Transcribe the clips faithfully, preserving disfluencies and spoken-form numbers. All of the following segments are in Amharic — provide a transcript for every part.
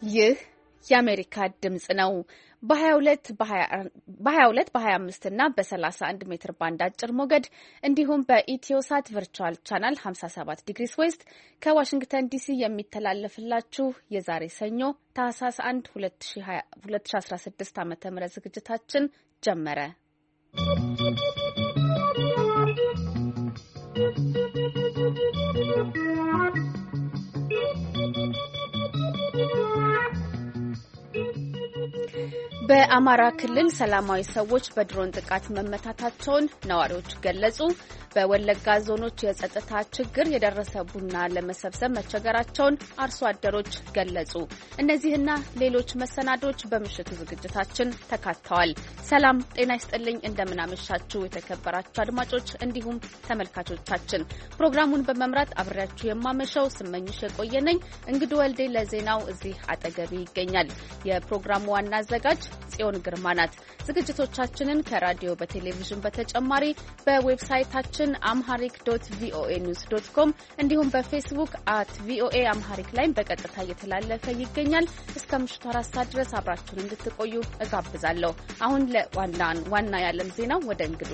ይህ የአሜሪካ ድምጽ ነው። በ22 በ22 በ25 እና በ31 ሜትር ባንድ አጭር ሞገድ እንዲሁም በኢትዮሳት ቨርቹዋል ቻናል ሃምሳ ሰባት ዲግሪስ ዌስት ከዋሽንግተን ዲሲ የሚተላለፍላችሁ የዛሬ ሰኞ ታህሳስ አንድ ሁለት ሺህ አስራ ስድስት ዓመተ ምህረት ዝግጅታችን ጀመረ። በአማራ ክልል ሰላማዊ ሰዎች በድሮን ጥቃት መመታታቸውን ነዋሪዎች ገለጹ። በወለጋ ዞኖች የጸጥታ ችግር የደረሰ ቡና ለመሰብሰብ መቸገራቸውን አርሶ አደሮች ገለጹ። እነዚህና ሌሎች መሰናዶች በምሽቱ ዝግጅታችን ተካተዋል። ሰላም ጤና ይስጥልኝ፣ እንደምናመሻችሁ የተከበራችሁ አድማጮች እንዲሁም ተመልካቾቻችን። ፕሮግራሙን በመምራት አብሬያችሁ የማመሸው ስመኝሽ የቆየነኝ። እንግዱ ወልዴ ለዜናው እዚህ አጠገቤ ይገኛል። የፕሮግራሙ ዋና አዘጋጅ ጽዮን ግርማ ናት። ዝግጅቶቻችንን ከራዲዮ በቴሌቪዥን በተጨማሪ በዌብሳይታችን አምሃሪክ ዶት ቪኦኤ ኒውስ ዶት ኮም እንዲሁም በፌስቡክ አት ቪኦኤ አምሃሪክ ላይ በቀጥታ እየተላለፈ ይገኛል። እስከ ምሽቱ አራት ሰዓት ድረስ አብራችሁን እንድትቆዩ እጋብዛለሁ። አሁን ለዋና ዋና የዓለም ዜናው ወደ እንግዱ።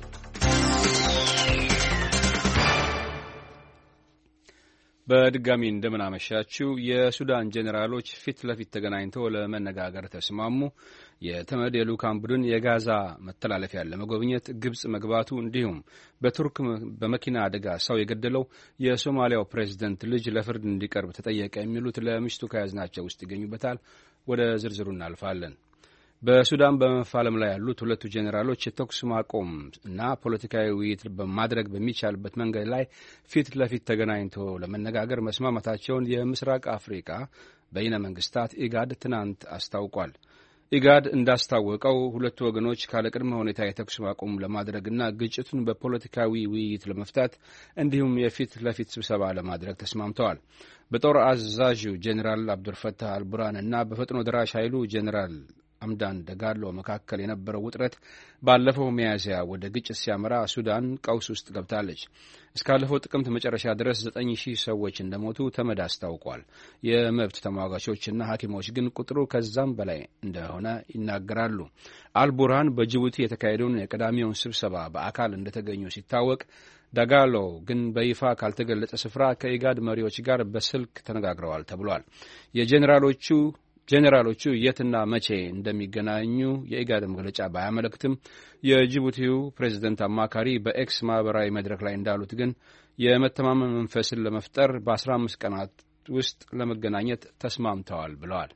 በድጋሚ እንደምናመሻችሁ። የሱዳን ጄኔራሎች ፊት ለፊት ተገናኝተው ለመነጋገር ተስማሙ። የተመድ የልኡካን ቡድን የጋዛ መተላለፊያን ለመጎብኘት ግብጽ መግባቱ፣ እንዲሁም በቱርክ በመኪና አደጋ ሰው የገደለው የሶማሊያው ፕሬዝደንት ልጅ ለፍርድ እንዲቀርብ ተጠየቀ የሚሉት ለምሽቱ ከያዝናቸው ውስጥ ይገኙበታል። ወደ ዝርዝሩ እናልፋለን። በሱዳን በመፋለም ላይ ያሉት ሁለቱ ጄኔራሎች የተኩስ ማቆም እና ፖለቲካዊ ውይይት በማድረግ በሚቻልበት መንገድ ላይ ፊት ለፊት ተገናኝቶ ለመነጋገር መስማማታቸውን የምስራቅ አፍሪካ በይነ መንግስታት ኢጋድ ትናንት አስታውቋል። ኢጋድ እንዳስታወቀው ሁለቱ ወገኖች ካለቅድመ ሁኔታ የተኩስ ማቆም ለማድረግና ግጭቱን በፖለቲካዊ ውይይት ለመፍታት እንዲሁም የፊት ለፊት ስብሰባ ለማድረግ ተስማምተዋል። በጦር አዛዡ ጄኔራል አብዱልፈታህ አልቡርሃን እና በፈጥኖ ደራሽ ኃይሉ ጄኔራል አምዳን ደጋሎ መካከል የነበረው ውጥረት ባለፈው ሚያዝያ ወደ ግጭት ሲያመራ ሱዳን ቀውስ ውስጥ ገብታለች። እስካለፈው ጥቅምት መጨረሻ ድረስ ዘጠኝ ሺህ ሰዎች እንደሞቱ ተመድ አስታውቋል። የመብት ተሟጋቾችና ሐኪሞች ግን ቁጥሩ ከዛም በላይ እንደሆነ ይናገራሉ። አልቡርሃን በጅቡቲ የተካሄደውን የቀዳሚውን ስብሰባ በአካል እንደተገኙ ሲታወቅ፣ ዳጋሎ ግን በይፋ ካልተገለጸ ስፍራ ከኢጋድ መሪዎች ጋር በስልክ ተነጋግረዋል ተብሏል። የጄኔራሎቹ ጄኔራሎቹ የትና መቼ እንደሚገናኙ የኢጋድ መግለጫ ባያመለክትም የጅቡቲው ፕሬዝደንት አማካሪ በኤክስ ማህበራዊ መድረክ ላይ እንዳሉት ግን የመተማመን መንፈስን ለመፍጠር በአስራ አምስት ቀናት ውስጥ ለመገናኘት ተስማምተዋል ብለዋል።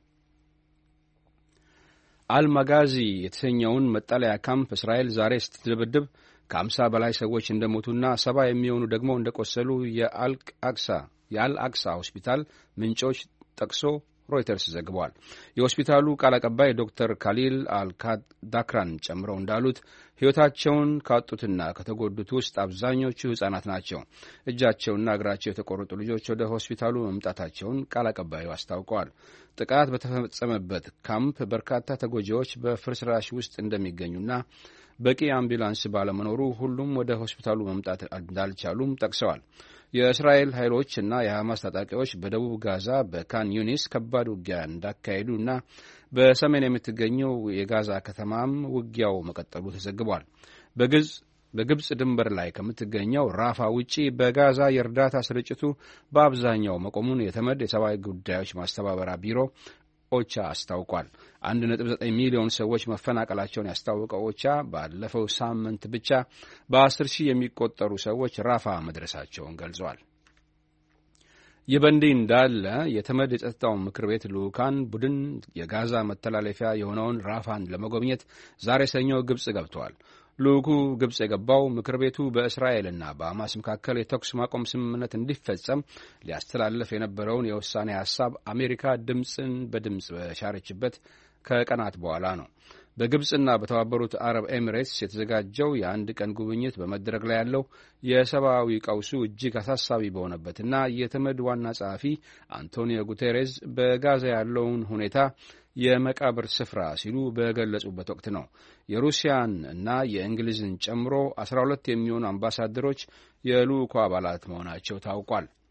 አልማጋዚ የተሰኘውን መጠለያ ካምፕ እስራኤል ዛሬ ስትደበድብ ከአምሳ በላይ ሰዎች እንደሞቱና ሰባ የሚሆኑ ደግሞ እንደቆሰሉ የአልአቅሳ የአልአቅሳ ሆስፒታል ምንጮች ጠቅሶ ሮይተርስ ዘግቧል። የሆስፒታሉ ቃል አቀባይ ዶክተር ካሊል አልካዳክራን ጨምረው እንዳሉት ሕይወታቸውን ካጡትና ከተጎዱት ውስጥ አብዛኞቹ ሕፃናት ናቸው። እጃቸውና እግራቸው የተቆረጡ ልጆች ወደ ሆስፒታሉ መምጣታቸውን ቃል አቀባዩ አስታውቀዋል። ጥቃት በተፈጸመበት ካምፕ በርካታ ተጎጂዎች በፍርስራሽ ውስጥ እንደሚገኙና በቂ አምቡላንስ ባለመኖሩ ሁሉም ወደ ሆስፒታሉ መምጣት እንዳልቻሉም ጠቅሰዋል። የእስራኤል ኃይሎች እና የሐማስ ታጣቂዎች በደቡብ ጋዛ በካን ዩኒስ ከባድ ውጊያ እንዳካሄዱና በሰሜን የምትገኘው የጋዛ ከተማም ውጊያው መቀጠሉ ተዘግቧል። በግብጽ ድንበር ላይ ከምትገኘው ራፋ ውጪ በጋዛ የእርዳታ ስርጭቱ በአብዛኛው መቆሙን የተመድ የሰብአዊ ጉዳዮች ማስተባበሪያ ቢሮ ኦቻ አስታውቋል። አንድ ነጥብ ዘጠኝ ሚሊዮን ሰዎች መፈናቀላቸውን ያስታወቀው ኦቻ ባለፈው ሳምንት ብቻ በአስር ሺህ የሚቆጠሩ ሰዎች ራፋ መድረሳቸውን ገልጿል። ይህ በእንዲህ እንዳለ የተመድ የጸጥታው ምክር ቤት ልኡካን ቡድን የጋዛ መተላለፊያ የሆነውን ራፋን ለመጎብኘት ዛሬ ሰኞ ግብጽ ገብተዋል። ልኡኩ ግብጽ የገባው ምክር ቤቱ በእስራኤልና በሐማስ መካከል የተኩስ ማቆም ስምምነት እንዲፈጸም ሊያስተላልፍ የነበረውን የውሳኔ ሐሳብ አሜሪካ ድምፅን በድምፅ በሻረችበት ከቀናት በኋላ ነው። በግብጽና በተባበሩት አረብ ኤሚሬትስ የተዘጋጀው የአንድ ቀን ጉብኝት በመደረግ ላይ ያለው የሰብአዊ ቀውሱ እጅግ አሳሳቢ በሆነበትና የተመድ ዋና ጸሐፊ አንቶኒዮ ጉቴሬዝ በጋዛ ያለውን ሁኔታ የመቃብር ስፍራ ሲሉ በገለጹበት ወቅት ነው። የሩሲያን እና የእንግሊዝን ጨምሮ አስራ ሁለት የሚሆኑ አምባሳደሮች የልኡኩ አባላት መሆናቸው ታውቋል።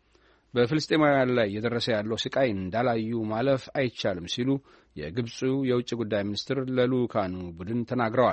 በፍልስጤማውያን ላይ እየደረሰ ያለው ስቃይ እንዳላዩ ማለፍ አይቻልም ሲሉ የግብፁ የውጭ ጉዳይ ሚኒስትር ለልኡካኑ ቡድን ተናግረዋል።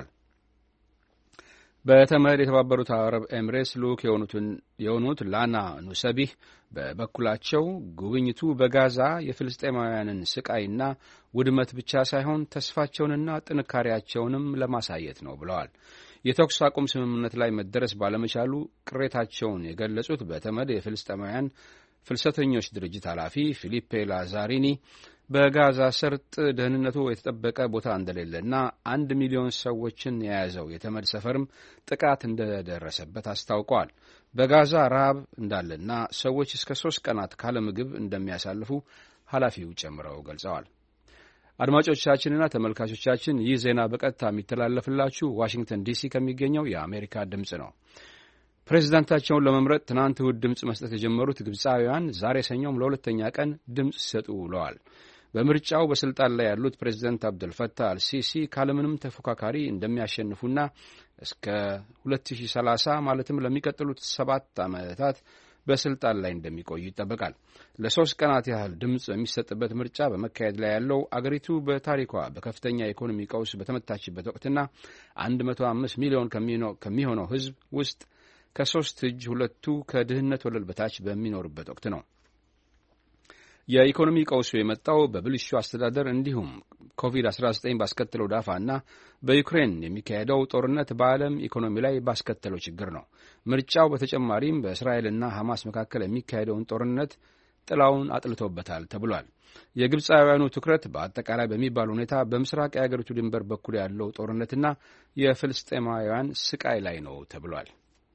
በተመድ የተባበሩት አረብ ኤምሬትስ ልኡክ የሆኑት ላና ኑሰቢህ በበኩላቸው ጉብኝቱ በጋዛ የፍልስጤማውያንን ስቃይና ውድመት ብቻ ሳይሆን ተስፋቸውንና ጥንካሬያቸውንም ለማሳየት ነው ብለዋል። የተኩስ አቁም ስምምነት ላይ መደረስ ባለመቻሉ ቅሬታቸውን የገለጹት በተመድ የፍልስጤማውያን ፍልሰተኞች ድርጅት ኃላፊ ፊሊፔ ላዛሪኒ በጋዛ ሰርጥ ደህንነቱ የተጠበቀ ቦታ እንደሌለና አንድ ሚሊዮን ሰዎችን የያዘው የተመድ ሰፈርም ጥቃት እንደደረሰበት አስታውቀዋል። በጋዛ ረሃብ እንዳለና ሰዎች እስከ ሶስት ቀናት ካለ ምግብ እንደሚያሳልፉ ኃላፊው ጨምረው ገልጸዋል። አድማጮቻችንና ተመልካቾቻችን ይህ ዜና በቀጥታ የሚተላለፍላችሁ ዋሽንግተን ዲሲ ከሚገኘው የአሜሪካ ድምፅ ነው። ፕሬዚዳንታቸውን ለመምረጥ ትናንት እሁድ ድምፅ መስጠት የጀመሩት ግብፃውያን ዛሬ ሰኞም ለሁለተኛ ቀን ድምፅ ሲሰጡ ውለዋል። በምርጫው በስልጣን ላይ ያሉት ፕሬዚዳንት አብደልፈታህ አልሲሲ ካለምንም ተፎካካሪ እንደሚያሸንፉና እስከ ሁለት ሺህ ሰላሳ ማለትም ለሚቀጥሉት ሰባት ዓመታት በስልጣን ላይ እንደሚቆዩ ይጠበቃል። ለሶስት ቀናት ያህል ድምፅ በሚሰጥበት ምርጫ በመካሄድ ላይ ያለው አገሪቱ በታሪኳ በከፍተኛ የኢኮኖሚ ቀውስ በተመታችበት ወቅትና አንድ መቶ አምስት ሚሊዮን ከሚሆነው ሕዝብ ውስጥ ከሶስት እጅ ሁለቱ ከድህነት ወለል በታች በሚኖርበት ወቅት ነው። የኢኮኖሚ ቀውሱ የመጣው በብልሹ አስተዳደር እንዲሁም ኮቪድ አስራ ዘጠኝ ባስከተለው ዳፋና በዩክሬን የሚካሄደው ጦርነት በዓለም ኢኮኖሚ ላይ ባስከተለው ችግር ነው። ምርጫው በተጨማሪም በእስራኤልና ሐማስ መካከል የሚካሄደውን ጦርነት ጥላውን አጥልቶበታል ተብሏል። የግብፃውያኑ ትኩረት በአጠቃላይ በሚባል ሁኔታ በምስራቅ የአገሪቱ ድንበር በኩል ያለው ጦርነትና የፍልስጤማውያን ስቃይ ላይ ነው ተብሏል።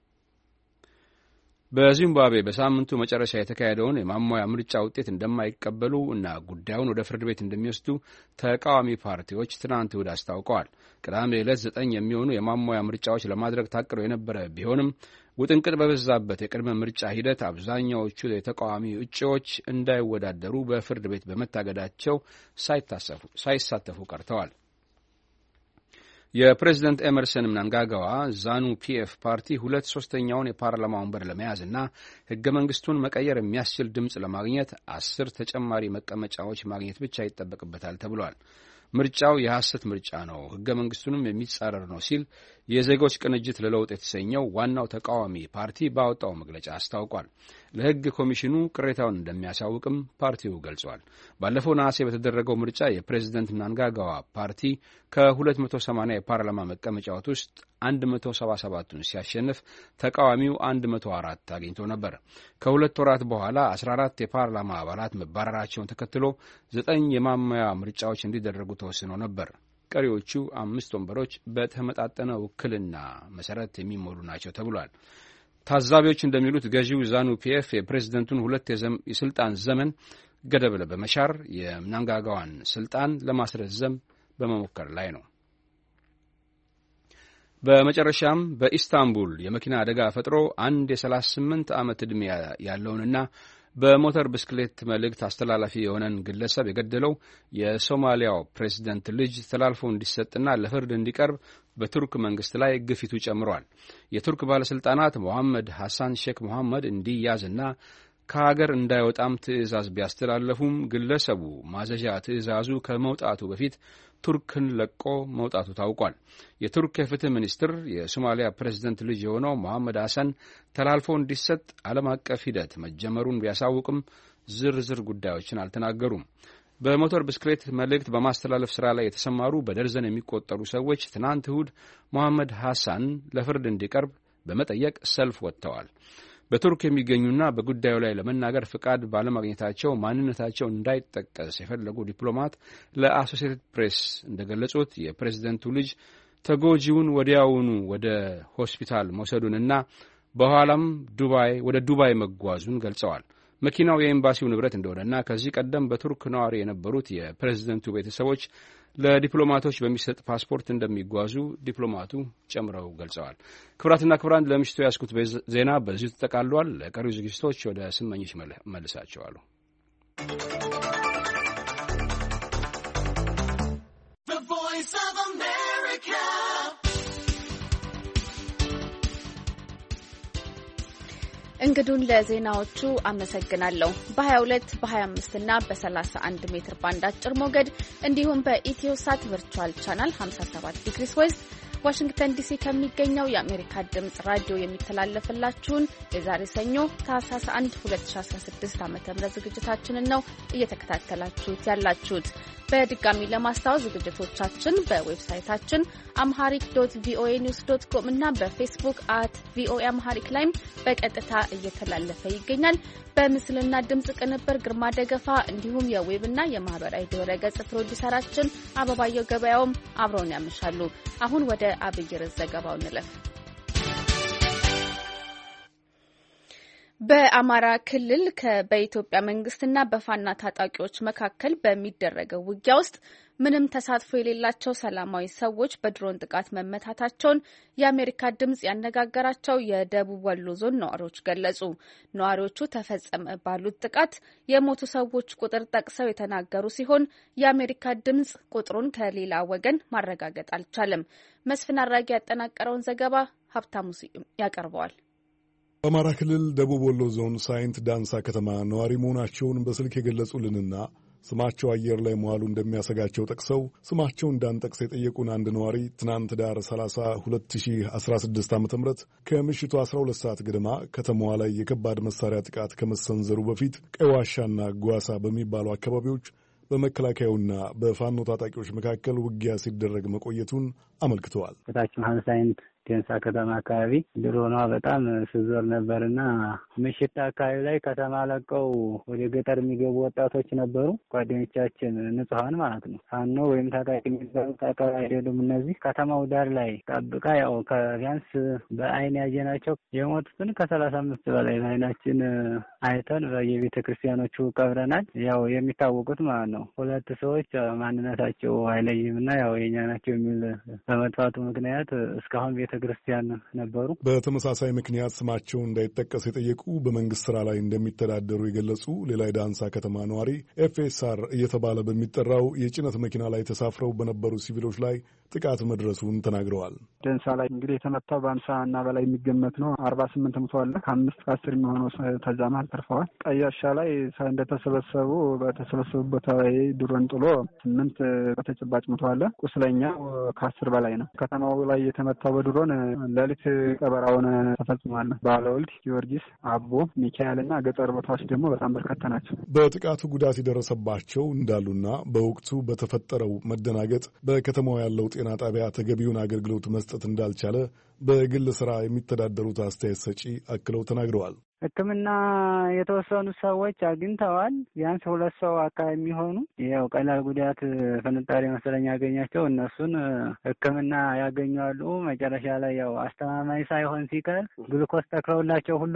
በዚምባብዌ በሳምንቱ መጨረሻ የተካሄደውን የማሟያ ምርጫ ውጤት እንደማይቀበሉ እና ጉዳዩን ወደ ፍርድ ቤት እንደሚወስዱ ተቃዋሚ ፓርቲዎች ትናንት እሁድ አስታውቀዋል። ቅዳሜ ዕለት ዘጠኝ የሚሆኑ የማሟያ ምርጫዎች ለማድረግ ታቅደው የነበረ ቢሆንም ውጥንቅጥ በበዛበት የቅድመ ምርጫ ሂደት አብዛኛዎቹ የተቃዋሚ እጩዎች እንዳይወዳደሩ በፍርድ ቤት በመታገዳቸው ሳይሳተፉ ቀርተዋል። የፕሬዝደንት ኤመርሰን ምናንጋጋዋ ዛኑ ፒኤፍ ፓርቲ ሁለት ሶስተኛውን የፓርላማ ወንበር ለመያዝና ሕገ መንግስቱን መቀየር የሚያስችል ድምፅ ለማግኘት አስር ተጨማሪ መቀመጫዎች ማግኘት ብቻ ይጠበቅበታል ተብሏል። ምርጫው የሐሰት ምርጫ ነው፣ ሕገ መንግስቱንም የሚጻረር ነው ሲል የዜጎች ቅንጅት ለለውጥ የተሰኘው ዋናው ተቃዋሚ ፓርቲ ባወጣው መግለጫ አስታውቋል። ለሕግ ኮሚሽኑ ቅሬታውን እንደሚያሳውቅም ፓርቲው ገልጿል። ባለፈው ነሐሴ በተደረገው ምርጫ የፕሬዝደንት ምናንጋጋዋ ፓርቲ ከሁለት መቶ ሰማንያ የፓርላማ መቀመጫዎች ውስጥ አንድ መቶ ሰባ ሰባቱን ሲያሸንፍ ተቃዋሚው አንድ መቶ አራት አግኝቶ ነበር። ከሁለት ወራት በኋላ አስራ አራት የፓርላማ አባላት መባረራቸውን ተከትሎ ዘጠኝ የማሟያ ምርጫዎች እንዲደረጉ ተወስኖ ነበር። ቀሪዎቹ አምስት ወንበሮች በተመጣጠነ ውክልና መሰረት የሚሞሉ ናቸው ተብሏል። ታዛቢዎች እንደሚሉት ገዢው ዛኑ ፒኤፍ የፕሬዝደንቱን ሁለት የስልጣን ዘመን ገደብ በመሻር የምናንጋጋዋን ስልጣን ለማስረዘም በመሞከር ላይ ነው። በመጨረሻም በኢስታንቡል የመኪና አደጋ ፈጥሮ አንድ የሰላሳ ስምንት ዓመት ዕድሜ ያለውንና በሞተር ብስክሌት መልእክት አስተላላፊ የሆነን ግለሰብ የገደለው የሶማሊያው ፕሬዝደንት ልጅ ተላልፎ እንዲሰጥና ለፍርድ እንዲቀርብ በቱርክ መንግስት ላይ ግፊቱ ጨምሯል። የቱርክ ባለስልጣናት ሞሐመድ ሐሳን ሼክ ሞሐመድ እንዲያዝና ከሀገር እንዳይወጣም ትዕዛዝ ቢያስተላለፉም ግለሰቡ ማዘዣ ትዕዛዙ ከመውጣቱ በፊት ቱርክን ለቆ መውጣቱ ታውቋል። የቱርክ የፍትህ ሚኒስትር የሶማሊያ ፕሬዝደንት ልጅ የሆነው ሞሐመድ ሐሰን ተላልፎ እንዲሰጥ ዓለም አቀፍ ሂደት መጀመሩን ቢያሳውቅም ዝርዝር ጉዳዮችን አልተናገሩም። በሞተር ብስክሌት መልእክት በማስተላለፍ ሥራ ላይ የተሰማሩ በደርዘን የሚቆጠሩ ሰዎች ትናንት እሁድ ሞሐመድ ሐሰን ለፍርድ እንዲቀርብ በመጠየቅ ሰልፍ ወጥተዋል። በቱርክ የሚገኙና በጉዳዩ ላይ ለመናገር ፍቃድ ባለማግኘታቸው ማንነታቸው እንዳይጠቀስ የፈለጉ ዲፕሎማት ለአሶሲኤትድ ፕሬስ እንደገለጹት የፕሬዝደንቱ ልጅ ተጎጂውን ወዲያውኑ ወደ ሆስፒታል መውሰዱንና በኋላም ዱባይ ወደ ዱባይ መጓዙን ገልጸዋል። መኪናው የኤምባሲው ንብረት እንደሆነና ከዚህ ቀደም በቱርክ ነዋሪ የነበሩት የፕሬዝደንቱ ቤተሰቦች ለዲፕሎማቶች በሚሰጥ ፓስፖርት እንደሚጓዙ ዲፕሎማቱ ጨምረው ገልጸዋል። ክቡራትና ክቡራን ለምሽቱ ያስኩት ዜና በዚሁ ተጠቃሏል። ለቀሪው ዝግጅቶች ወደ ስመኝሽ መልሳቸዋሉ። እንግዱን ለዜናዎቹ አመሰግናለሁ። በ22 በ25 እና በ31 ሜትር ባንድ አጭር ሞገድ እንዲሁም በኢትዮሳት ቨርቹዋል ቻናል ሃምሳ ሰባት ዲግሪስ ዌስት ዋሽንግተን ዲሲ ከሚገኘው የአሜሪካ ድምጽ ራዲዮ የሚተላለፍላችሁን የዛሬ ሰኞ ታህሳስ አንድ ሁለት ሺህ አስራ ስድስት ዓ.ም ዝግጅታችንን ነው እየተከታተላችሁት ያላችሁት። በድጋሚ ለማስታወስ ዝግጅቶቻችን በዌብሳይታችን አምሃሪክ ዶት ቪኦኤ ኒውስ ዶት ኮም እና በፌስቡክ አት ቪኦኤ አምሃሪክ ላይም በቀጥታ እየተላለፈ ይገኛል። በምስልና ድምጽ ቅንብር ግርማ ደገፋ እንዲሁም የዌብና የማህበራዊ ድረገጽ ፕሮዲውሰራችን አበባየው ገበያውም አብረውን ያመሻሉ። አሁን ወደ አብይ ርዕስ ዘገባው እንለፍ። በአማራ ክልል በኢትዮጵያ መንግስትና በፋና ታጣቂዎች መካከል በሚደረገው ውጊያ ውስጥ ምንም ተሳትፎ የሌላቸው ሰላማዊ ሰዎች በድሮን ጥቃት መመታታቸውን የአሜሪካ ድምጽ ያነጋገራቸው የደቡብ ወሎ ዞን ነዋሪዎች ገለጹ። ነዋሪዎቹ ተፈጸመ ባሉት ጥቃት የሞቱ ሰዎች ቁጥር ጠቅሰው የተናገሩ ሲሆን የአሜሪካ ድምጽ ቁጥሩን ከሌላ ወገን ማረጋገጥ አልቻለም። መስፍን አራጊ ያጠናቀረውን ዘገባ ሀብታሙ ያቀርበዋል። በአማራ ክልል ደቡብ ወሎ ዞን ሳይንት ዳንሳ ከተማ ነዋሪ መሆናቸውን በስልክ የገለጹልንና ስማቸው አየር ላይ መዋሉ እንደሚያሰጋቸው ጠቅሰው ስማቸው እንዳንጠቅስ የጠየቁን አንድ ነዋሪ ትናንት ዳር ሰላሳ ሁለት ሺህ አስራ ስድስት ዓ.ም ከምሽቱ አስራ ሁለት ሰዓት ገደማ ከተማዋ ላይ የከባድ መሳሪያ ጥቃት ከመሰንዘሩ በፊት ቀይ ዋሻና ጓሳ በሚባሉ አካባቢዎች በመከላከያውና በፋኖ ታጣቂዎች መካከል ውጊያ ሲደረግ መቆየቱን አመልክተዋል። ከታችን ሀንሳይንት ዴንሳ ከተማ አካባቢ ድሮኗ በጣም ስዞር ነበርና ምሽት አካባቢ ላይ ከተማ ለቀው ወደ ገጠር የሚገቡ ወጣቶች ነበሩ። ጓደኞቻችን ንጹሃን ማለት ነው። ፋኖ ወይም ታጣቂ የሚባሉት አካባቢ አይደሉም። እነዚህ ከተማው ዳር ላይ ጠብቃ ያው ከቢያንስ በአይን ያየናቸው የሞቱትን ከሰላሳ አምስት በላይ በአይናችን አይተን በየቤተ ክርስቲያኖቹ ቀብረናል። ያው የሚታወቁት ማለት ነው ሁለት ሰዎች ማንነታቸው አይለይምና ያው የኛ ናቸው የሚል በመጥፋቱ ምክንያት እስካሁን ቤተ ክርስቲያን ነበሩ። በተመሳሳይ ምክንያት ስማቸው እንዳይጠቀስ የጠየቁ በመንግስት ስራ ላይ እንደሚተዳደሩ የገለጹ ሌላ የዳንሳ ከተማ ነዋሪ ኤፍኤስአር እየተባለ በሚጠራው የጭነት መኪና ላይ ተሳፍረው በነበሩ ሲቪሎች ላይ ጥቃት መድረሱን ተናግረዋል። ደንሳ ላይ እንግዲህ የተመታው በአምሳ እና በላይ የሚገመት ነው። አርባ ስምንት ሙቶ አለ። ከአምስት ከአስር የሚሆኑ ተዛማል ተርፈዋል። ቀያሻ ላይ እንደተሰበሰቡ በተሰበሰቡ ቦታ ላይ ድሮን ጥሎ ስምንት በተጨባጭ ሙቶ አለ። ቁስለኛው ከአስር በላይ ነው። ከተማው ላይ የተመታው በድሮን ሌሊት ቀበራውን ተፈጽሟል። ባለወልድ፣ ጊዮርጊስ፣ አቦ፣ ሚካኤል እና ገጠር ቦታዎች ደግሞ በጣም በርካታ ናቸው። በጥቃቱ ጉዳት የደረሰባቸው እንዳሉና በወቅቱ በተፈጠረው መደናገጥ በከተማው ያለው ጤና ጣቢያ ተገቢውን አገልግሎት መስጠት እንዳልቻለ በግል ስራ የሚተዳደሩት አስተያየት ሰጪ አክለው ተናግረዋል። ሕክምና የተወሰኑ ሰዎች አግኝተዋል። ቢያንስ ሁለት ሰው አካባቢ የሚሆኑ ያው ቀላል ጉዳት ፍንጣሪ መሰለኝ ያገኛቸው እነሱን ሕክምና ያገኛሉ። መጨረሻ ላይ ያው አስተማማኝ ሳይሆን ሲቀር ግሉኮስ ተክለውላቸው ሁሉ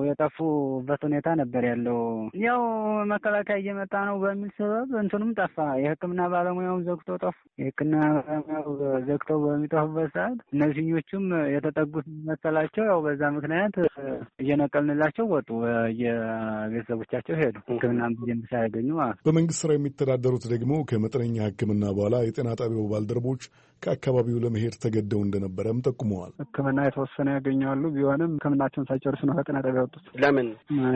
የጠፉበት ሁኔታ ነበር ያለው። ያው መከላከያ እየመጣ ነው በሚል ሰበብ እንትኑም ጠፋ። የሕክምና ባለሙያውም ዘግቶ ጠፉ። የሕክምና ባለሙያው ዘግተው በሚጠፉበት ሰዓት እነዚህኞቹም የተጠጉት መሰላቸው። ያው በዛ ምክንያት እየነቀልንላ ቸው ወጡ። የቤተሰቦቻቸው ሄዱ ሕክምና በደንብ ሳያገኙ ማለት። በመንግስት ስራ የሚተዳደሩት ደግሞ ከመጠነኛ ሕክምና በኋላ የጤና ጣቢያው ባልደረቦች ከአካባቢው ለመሄድ ተገደው እንደነበረም ጠቁመዋል። ሕክምና የተወሰነ ያገኛሉ። ቢሆንም ሕክምናቸውን ሳይጨርሱ ነው ከጤና ጣቢያ ወጡት። ለምን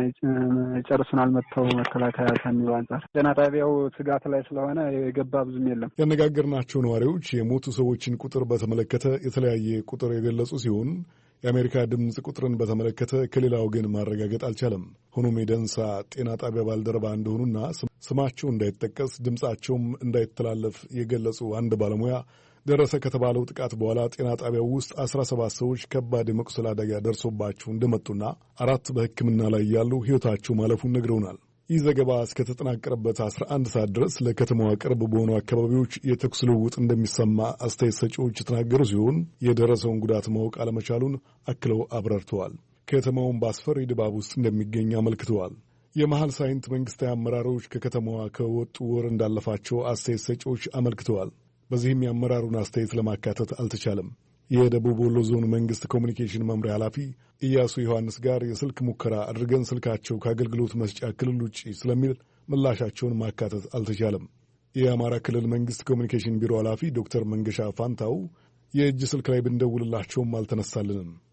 ጨርሱን አልመጥተው መከላከያ ከሚለው አንጻር ጤና ጣቢያው ስጋት ላይ ስለሆነ የገባ ብዙም የለም። ያነጋገርናቸው ነዋሪዎች የሞቱ ሰዎችን ቁጥር በተመለከተ የተለያየ ቁጥር የገለጹ ሲሆን የአሜሪካ ድምፅ ቁጥርን በተመለከተ ከሌላ ወገን ማረጋገጥ አልቻለም። ሆኖም የደንሳ ጤና ጣቢያ ባልደረባ እንደሆኑና ስማቸው እንዳይጠቀስ ድምፃቸውም እንዳይተላለፍ የገለጹ አንድ ባለሙያ ደረሰ ከተባለው ጥቃት በኋላ ጤና ጣቢያው ውስጥ አስራ ሰባት ሰዎች ከባድ የመቁሰል አደጋ ደርሶባቸው እንደመጡና አራት በሕክምና ላይ ያሉ ሕይወታቸው ማለፉን ነግረውናል። ይህ ዘገባ እስከተጠናቀረበት አስራ አንድ ሰዓት ድረስ ለከተማዋ ቅርብ በሆኑ አካባቢዎች የተኩስ ልውውጥ እንደሚሰማ አስተያየት ሰጪዎች የተናገሩ ሲሆን የደረሰውን ጉዳት ማወቅ አለመቻሉን አክለው አብራርተዋል። ከተማውን በአስፈሪ ድባብ ውስጥ እንደሚገኝ አመልክተዋል። የመሐል ሳይንት መንግስታዊ አመራሮች ከከተማዋ ከወጡ ወር እንዳለፋቸው አስተያየት ሰጪዎች አመልክተዋል። በዚህም የአመራሩን አስተያየት ለማካተት አልተቻለም። የደቡብ ወሎ ዞን መንግስት ኮሚኒኬሽን መምሪያ ኃላፊ ኢያሱ ዮሐንስ ጋር የስልክ ሙከራ አድርገን ስልካቸው ከአገልግሎት መስጫ ክልል ውጭ ስለሚል ምላሻቸውን ማካተት አልተቻለም። የአማራ ክልል መንግስት ኮሚኒኬሽን ቢሮ ኃላፊ ዶክተር መንገሻ ፋንታው የእጅ ስልክ ላይ ብንደውልላቸውም አልተነሳልንም።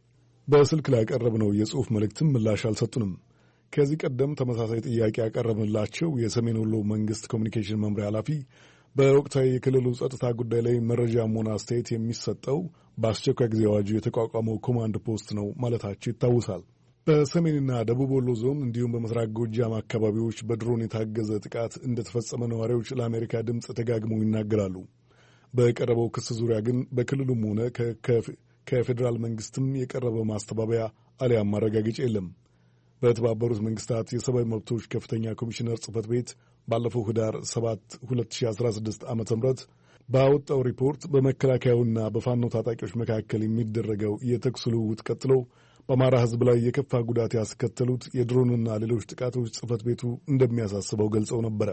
በስልክ ላይ ያቀረብነው የጽሑፍ መልእክትም ምላሽ አልሰጡንም። ከዚህ ቀደም ተመሳሳይ ጥያቄ ያቀረብንላቸው የሰሜን ወሎ መንግስት ኮሚኒኬሽን መምሪያ ኃላፊ በወቅታዊ የክልሉ ጸጥታ ጉዳይ ላይ መረጃም ሆነ አስተያየት የሚሰጠው በአስቸኳይ ጊዜ አዋጁ የተቋቋመው ኮማንድ ፖስት ነው ማለታቸው ይታወሳል። በሰሜንና ደቡብ ወሎ ዞን እንዲሁም በምስራቅ ጎጃም አካባቢዎች በድሮን የታገዘ ጥቃት እንደተፈጸመ ነዋሪዎች ለአሜሪካ ድምፅ ተጋግመው ይናገራሉ። በቀረበው ክስ ዙሪያ ግን በክልሉም ሆነ ከፌዴራል መንግስትም የቀረበ ማስተባበያ አሊያም ማረጋገጫ የለም። በተባበሩት መንግስታት የሰብአዊ መብቶች ከፍተኛ ኮሚሽነር ጽህፈት ቤት ባለፈው ህዳር ሰባት ሁለት ሺህ አስራ ስድስት ዓ ም ባወጣው ሪፖርት በመከላከያውና በፋኖ ታጣቂዎች መካከል የሚደረገው የተኩስ ልውውጥ ቀጥሎ በአማራ ህዝብ ላይ የከፋ ጉዳት ያስከተሉት የድሮንና ሌሎች ጥቃቶች ጽህፈት ቤቱ እንደሚያሳስበው ገልጸው ነበረ።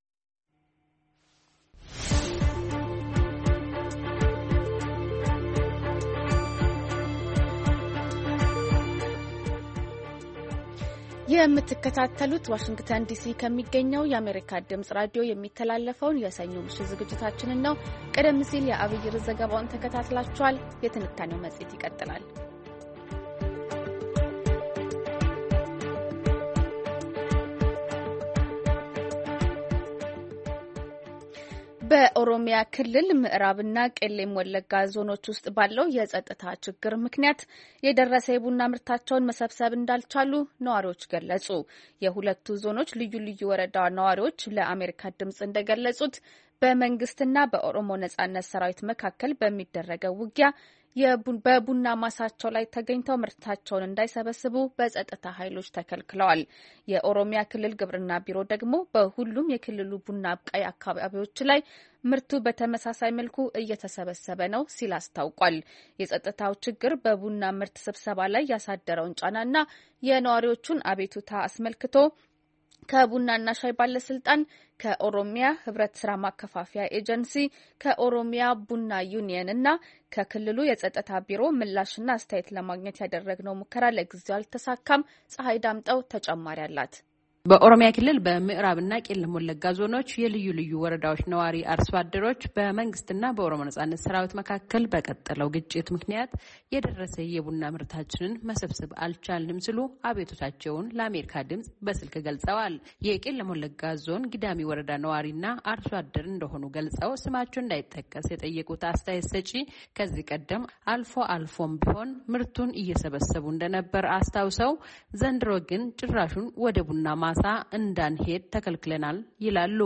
የምትከታተሉት ዋሽንግተን ዲሲ ከሚገኘው የአሜሪካ ድምጽ ራዲዮ የሚተላለፈውን የሰኞ ምሽት ዝግጅታችንን ነው። ቀደም ሲል የአብይር ዘገባውን ተከታትላችኋል። የትንታኔው መጽሔት ይቀጥላል። በኦሮሚያ ክልል ምዕራብና ቄሌም ወለጋ ዞኖች ውስጥ ባለው የጸጥታ ችግር ምክንያት የደረሰ የቡና ምርታቸውን መሰብሰብ እንዳልቻሉ ነዋሪዎች ገለጹ። የሁለቱ ዞኖች ልዩ ልዩ ወረዳ ነዋሪዎች ለአሜሪካ ድምጽ እንደገለጹት በመንግስትና በኦሮሞ ነጻነት ሰራዊት መካከል በሚደረገው ውጊያ በቡና ማሳቸው ላይ ተገኝተው ምርታቸውን እንዳይሰበስቡ በጸጥታ ኃይሎች ተከልክለዋል። የኦሮሚያ ክልል ግብርና ቢሮ ደግሞ በሁሉም የክልሉ ቡና አብቃይ አካባቢዎች ላይ ምርቱ በተመሳሳይ መልኩ እየተሰበሰበ ነው ሲል አስታውቋል። የጸጥታው ችግር በቡና ምርት ስብሰባ ላይ ያሳደረውን ጫናና የነዋሪዎቹን አቤቱታ አስመልክቶ ከቡናና ሻይ ባለስልጣን፣ ከኦሮሚያ ህብረት ስራ ማከፋፈያ ኤጀንሲ፣ ከኦሮሚያ ቡና ዩኒየን እና ከክልሉ የጸጥታ ቢሮ ምላሽና አስተያየት ለማግኘት ያደረግነው ሙከራ ለጊዜው አልተሳካም። ፀሐይ ዳምጠው ተጨማሪ አላት። በኦሮሚያ ክልል በምዕራብና ቄለም ወለጋ ዞኖች የልዩ ልዩ ወረዳዎች ነዋሪ አርሶ አደሮች በመንግስትና በኦሮሞ ነጻነት ሰራዊት መካከል በቀጠለው ግጭት ምክንያት የደረሰ የቡና ምርታችንን መሰብሰብ አልቻልንም ሲሉ አቤቱታቸውን ለአሜሪካ ድምጽ በስልክ ገልጸዋል። የቄለም ወለጋ ዞን ጊዳሚ ወረዳ ነዋሪና አርሶ አደር እንደሆኑ ገልጸው ስማቸው እንዳይጠቀስ የጠየቁት አስተያየት ሰጪ ከዚህ ቀደም አልፎ አልፎም ቢሆን ምርቱን እየሰበሰቡ እንደነበር አስታውሰው ዘንድሮ ግን ጭራሹን ወደ ቡና ማሳ እንዳንሄድ ተከልክለናል ይላሉ።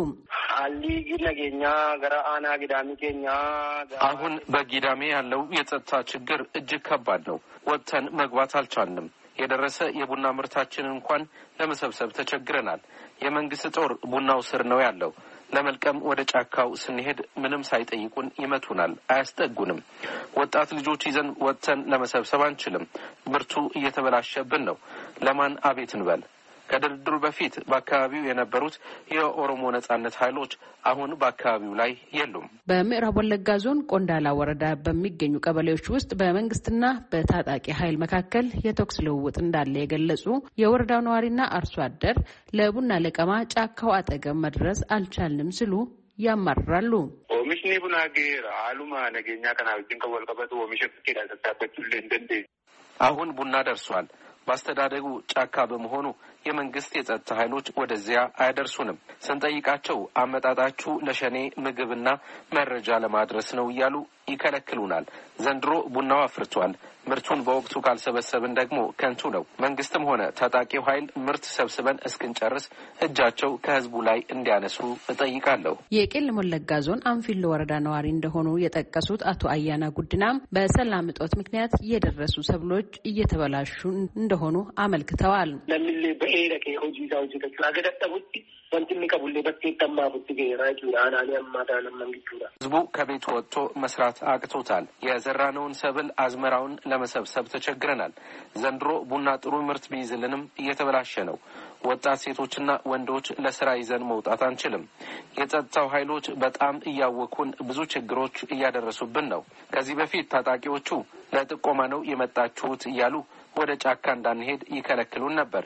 አሁን በጊዳሜ ያለው የጸጥታ ችግር እጅግ ከባድ ነው። ወጥተን መግባት አልቻልንም። የደረሰ የቡና ምርታችንን እንኳን ለመሰብሰብ ተቸግረናል። የመንግስት ጦር ቡናው ስር ነው ያለው። ለመልቀም ወደ ጫካው ስንሄድ ምንም ሳይጠይቁን ይመቱናል፣ አያስጠጉንም። ወጣት ልጆች ይዘን ወጥተን ለመሰብሰብ አንችልም። ምርቱ እየተበላሸብን ነው። ለማን አቤት እንበል? ከድርድሩ በፊት በአካባቢው የነበሩት የኦሮሞ ነጻነት ኃይሎች አሁን በአካባቢው ላይ የሉም። በምዕራብ ወለጋ ዞን ቆንዳላ ወረዳ በሚገኙ ቀበሌዎች ውስጥ በመንግስትና በታጣቂ ኃይል መካከል የተኩስ ልውውጥ እንዳለ የገለጹ የወረዳው ነዋሪና አርሶ አደር ለቡና ለቀማ ጫካው አጠገብ መድረስ አልቻልንም ሲሉ ያማራሉ። ኦሚሽኒ ቡና ጌራ አሉማ ነገኛ ከናውጭን ከወልቀበቱ ኦሚሽን ከዳ ተሳበቱል እንደንዴ አሁን ቡና ደርሷል። በአስተዳደጉ ጫካ በመሆኑ የመንግስት የጸጥታ ኃይሎች ወደዚያ አያደርሱንም። ስንጠይቃቸው አመጣጣችሁ ለሸኔ ምግብና መረጃ ለማድረስ ነው እያሉ ይከለክሉናል። ዘንድሮ ቡናው አፍርቷል። ምርቱን በወቅቱ ካልሰበሰብን ደግሞ ከንቱ ነው። መንግስትም ሆነ ታጣቂው ኃይል ምርት ሰብስበን እስክንጨርስ እጃቸው ከህዝቡ ላይ እንዲያነሱ እጠይቃለሁ። የቄለም ወለጋ ዞን አንፊሎ ወረዳ ነዋሪ እንደሆኑ የጠቀሱት አቶ አያና ጉድናም በሰላም እጦት ምክንያት የደረሱ ሰብሎች እየተበላሹ እንደሆኑ አመልክተዋል። ለምን በኤረቄ ሆጂዛው ጅተቹ አገደጠቡት ወንድም ከቡሌ በተተማ ቡትገ ራጁ አናኒ አማዳለ መንግስቱራ ህዝቡ ከቤቱ ወጥቶ መስራት አቅቶታል። የዘራነውን ሰብል አዝመራውን ለመሰብሰብ ተቸግረናል። ዘንድሮ ቡና ጥሩ ምርት ቢይዝልንም እየተበላሸ ነው። ወጣት ሴቶችና ወንዶች ለስራ ይዘን መውጣት አንችልም። የጸጥታው ኃይሎች በጣም እያወኩን ብዙ ችግሮች እያደረሱብን ነው። ከዚህ በፊት ታጣቂዎቹ ለጥቆማ ነው የመጣችሁት እያሉ ወደ ጫካ እንዳንሄድ ይከለክሉን ነበር።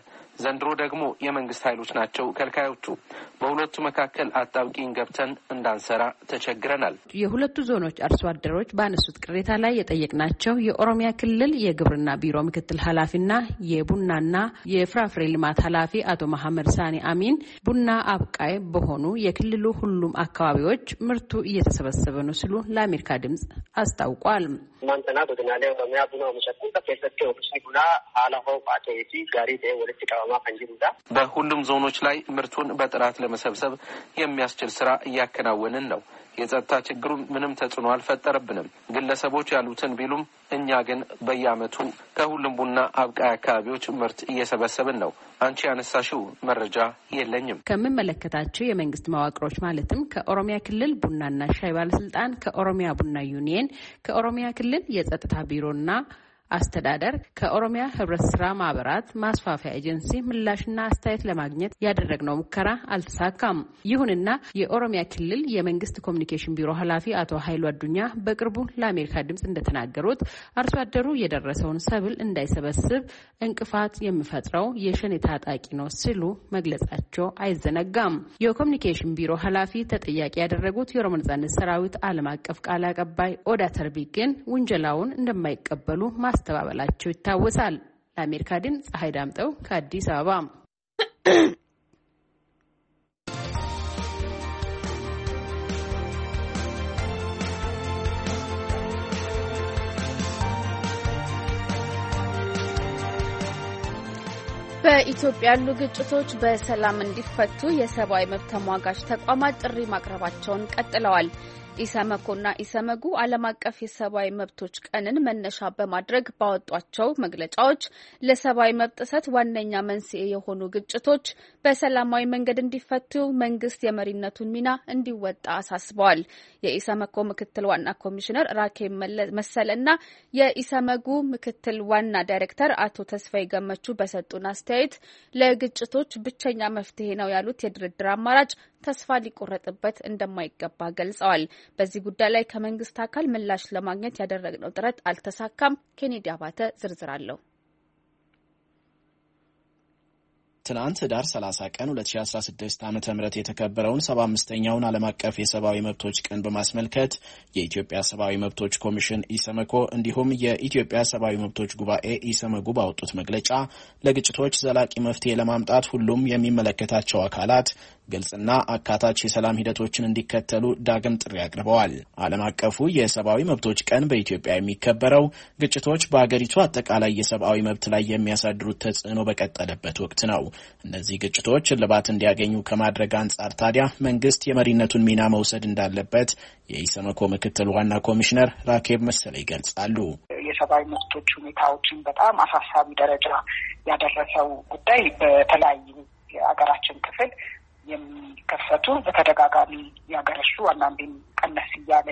ዘንድሮ ደግሞ የመንግስት ኃይሎች ናቸው ከልካዮቹ። በሁለቱ መካከል አጣብቂኝ ገብተን እንዳንሰራ ተቸግረናል። የሁለቱ ዞኖች አርሶ አደሮች ባነሱት ቅሬታ ላይ የጠየቅናቸው የኦሮሚያ ክልል የግብርና ቢሮ ምክትል ኃላፊና የቡናና የፍራፍሬ ልማት ኃላፊ አቶ መሐመድ ሳኒ አሚን ቡና አብቃይ በሆኑ የክልሉ ሁሉም አካባቢዎች ምርቱ እየተሰበሰበ ነው ሲሉ ለአሜሪካ ድምጽ አስታውቋል። ማንተና በደናለ ኦሮሚያ ቡና መሸጥን ተፈሰተ ኦፕሽን ቡና አላፈው ፓቴጂ ጋሪ ደ ወለች ቀማማ ፈንጂሩዳ በሁሉም ዞኖች ላይ ምርቱን በጥራት ለመሰብሰብ የሚያስችል ስራ እያከናወንን ነው። የጸጥታ ችግሩ ምንም ተጽዕኖ አልፈጠረብንም። ግለሰቦች ያሉትን ቢሉም እኛ ግን በየዓመቱ ከሁሉም ቡና አብቃይ አካባቢዎች ምርት እየሰበሰብን ነው። አንቺ ያነሳሽው መረጃ የለኝም። ከመመለከታቸው የመንግስት መዋቅሮች ማለትም ከኦሮሚያ ክልል ቡናና ሻይ ባለስልጣን፣ ከኦሮሚያ ቡና ዩኒየን፣ ከኦሮሚያ ክልል የጸጥታ ቢሮና አስተዳደር፣ ከኦሮሚያ ህብረት ስራ ማህበራት ማስፋፊያ ኤጀንሲ ምላሽና አስተያየት ለማግኘት ያደረግነው ሙከራ አልተሳካም። ይሁንና የኦሮሚያ ክልል የመንግስት ኮሚኒኬሽን ቢሮ ኃላፊ አቶ ኃይሉ አዱኛ በቅርቡ ለአሜሪካ ድምጽ እንደተናገሩት አርሶ አደሩ የደረሰውን ሰብል እንዳይሰበስብ እንቅፋት የሚፈጥረው የሸኔ ታጣቂ ነው ሲሉ መግለጻቸው አይዘነጋም። የኮሚኒኬሽን ቢሮ ኃላፊ ተጠያቂ ያደረጉት የኦሮሞ ነጻነት ሰራዊት ዓለም አቀፍ ቃል አቀባይ ኦዳ ተርቢ ግን ውንጀላውን እንደማይቀበሉ ማስተባበላቸው ይታወሳል። ለአሜሪካ ድምጽ ፀሐይ ዳምጠው ከአዲስ አበባ። በኢትዮጵያ ያሉ ግጭቶች በሰላም እንዲፈቱ የሰብአዊ መብት ተሟጋች ተቋማት ጥሪ ማቅረባቸውን ቀጥለዋል። ኢሰመኮና ኢሰመጉ ዓለም አቀፍ የሰብአዊ መብቶች ቀንን መነሻ በማድረግ ባወጧቸው መግለጫዎች ለሰብአዊ መብት ጥሰት ዋነኛ መንስኤ የሆኑ ግጭቶች በሰላማዊ መንገድ እንዲፈቱ መንግስት የመሪነቱን ሚና እንዲወጣ አሳስበዋል። የኢሰመኮ ምክትል ዋና ኮሚሽነር ራኬብ መሰለና የኢሰመጉ ምክትል ዋና ዳይሬክተር አቶ ተስፋዬ ገመቹ በሰጡን አስተያየት ለግጭቶች ብቸኛ መፍትሄ ነው ያሉት የድርድር አማራጭ ተስፋ ሊቆረጥበት እንደማይገባ ገልጸዋል። በዚህ ጉዳይ ላይ ከመንግስት አካል ምላሽ ለማግኘት ያደረግነው ጥረት አልተሳካም። ኬኔዲ አባተ ዝርዝር አለው። ትናንት ዳር ሰላሳ ቀን ሁለት ሺህ አስራ ስድስት ዓመተ ምህረት የተከበረውን ሰባ አምስተኛውን ዓለም አቀፍ የሰብአዊ መብቶች ቀን በማስመልከት የኢትዮጵያ ሰብአዊ መብቶች ኮሚሽን ኢሰመኮ እንዲሁም የኢትዮጵያ ሰብአዊ መብቶች ጉባኤ ኢሰመጉ ባወጡት መግለጫ ለግጭቶች ዘላቂ መፍትሄ ለማምጣት ሁሉም የሚመለከታቸው አካላት ግልጽና አካታች የሰላም ሂደቶችን እንዲከተሉ ዳግም ጥሪ አቅርበዋል። ዓለም አቀፉ የሰብአዊ መብቶች ቀን በኢትዮጵያ የሚከበረው ግጭቶች በአገሪቱ አጠቃላይ የሰብአዊ መብት ላይ የሚያሳድሩት ተጽዕኖ በቀጠለበት ወቅት ነው። እነዚህ ግጭቶች እልባት እንዲያገኙ ከማድረግ አንጻር ታዲያ መንግስት የመሪነቱን ሚና መውሰድ እንዳለበት የኢሰመኮ ምክትል ዋና ኮሚሽነር ራኬብ መሰለ ይገልጻሉ። የሰብአዊ መብቶች ሁኔታዎችን በጣም አሳሳቢ ደረጃ ያደረሰው ጉዳይ በተለያዩ የሀገራችን ክፍል የሚከሰቱ በተደጋጋሚ ያገረሹ አንዳንዴም ቀነስ እያለ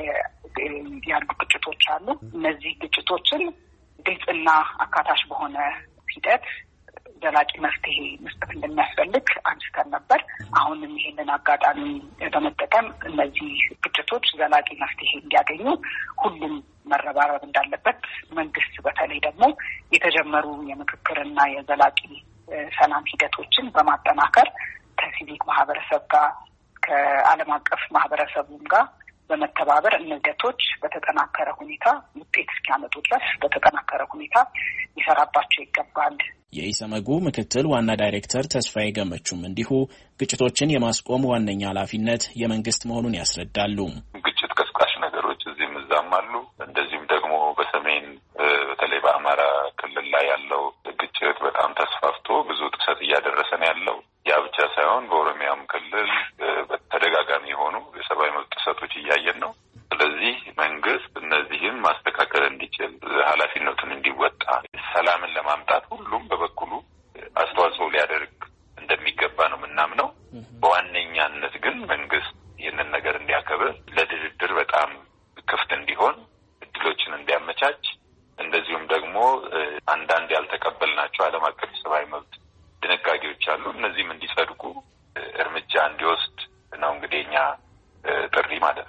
ያሉ ግጭቶች አሉ። እነዚህ ግጭቶችን ግልጽና አካታች በሆነ ሂደት ዘላቂ መፍትሄ መስጠት እንደሚያስፈልግ አንስተን ነበር። አሁንም ይሄንን አጋጣሚ በመጠቀም እነዚህ ግጭቶች ዘላቂ መፍትሄ እንዲያገኙ ሁሉም መረባረብ እንዳለበት፣ መንግስት በተለይ ደግሞ የተጀመሩ የምክክርና የዘላቂ ሰላም ሂደቶችን በማጠናከር ከሲቪክ ማህበረሰብ ጋር ከዓለም አቀፍ ማህበረሰቡም ጋር በመተባበር እነገቶች በተጠናከረ ሁኔታ ውጤት እስኪያመጡ ድረስ በተጠናከረ ሁኔታ ይሰራባቸው ይገባል። የኢሰመጉ ምክትል ዋና ዳይሬክተር ተስፋዬ ገመቹም እንዲሁ ግጭቶችን የማስቆም ዋነኛ ኃላፊነት የመንግስት መሆኑን ያስረዳሉ። ግጭት ቀስቃሽ ነገሮች እዚህም እዛም አሉ። እንደዚሁም ደግሞ በሰሜን በተለይ በአማራ ክልል ላይ ያለው ግጭት በጣም ተስፋፍቶ ብዙ ጥሰት እያደረሰ ነው ያለው። ያ ብቻ ሳይሆን በኦሮሚያም ክልል በተደጋጋሚ የሆኑ የሰብአዊ መብት ጥሰቶች እያየን ነው። ስለዚህ መንግስት እነዚህን ማስተካከል እንዲችል ኃላፊነቱን እንዲወጣ ሰላምን ለማምጣት ሁሉም በበኩሉ አስተዋጽኦ ሊያደርግ እንደሚገባ ነው የምናምነው። በዋነኛነት ግን መንግስት ይህንን ነገር እንዲያከብር፣ ለድርድር በጣም ክፍት እንዲሆን፣ እድሎችን እንዲያመቻች፣ እንደዚሁም ደግሞ አንዳንድ ያልተቀበልናቸው ዓለም አቀፍ ሰብአዊ መብት ድንጋጌዎች አሉ። እነዚህም እንዲጸድቁ እርምጃ እንዲወስድ ነው እንግዲህ እኛ ጥሪ ማለት ነው።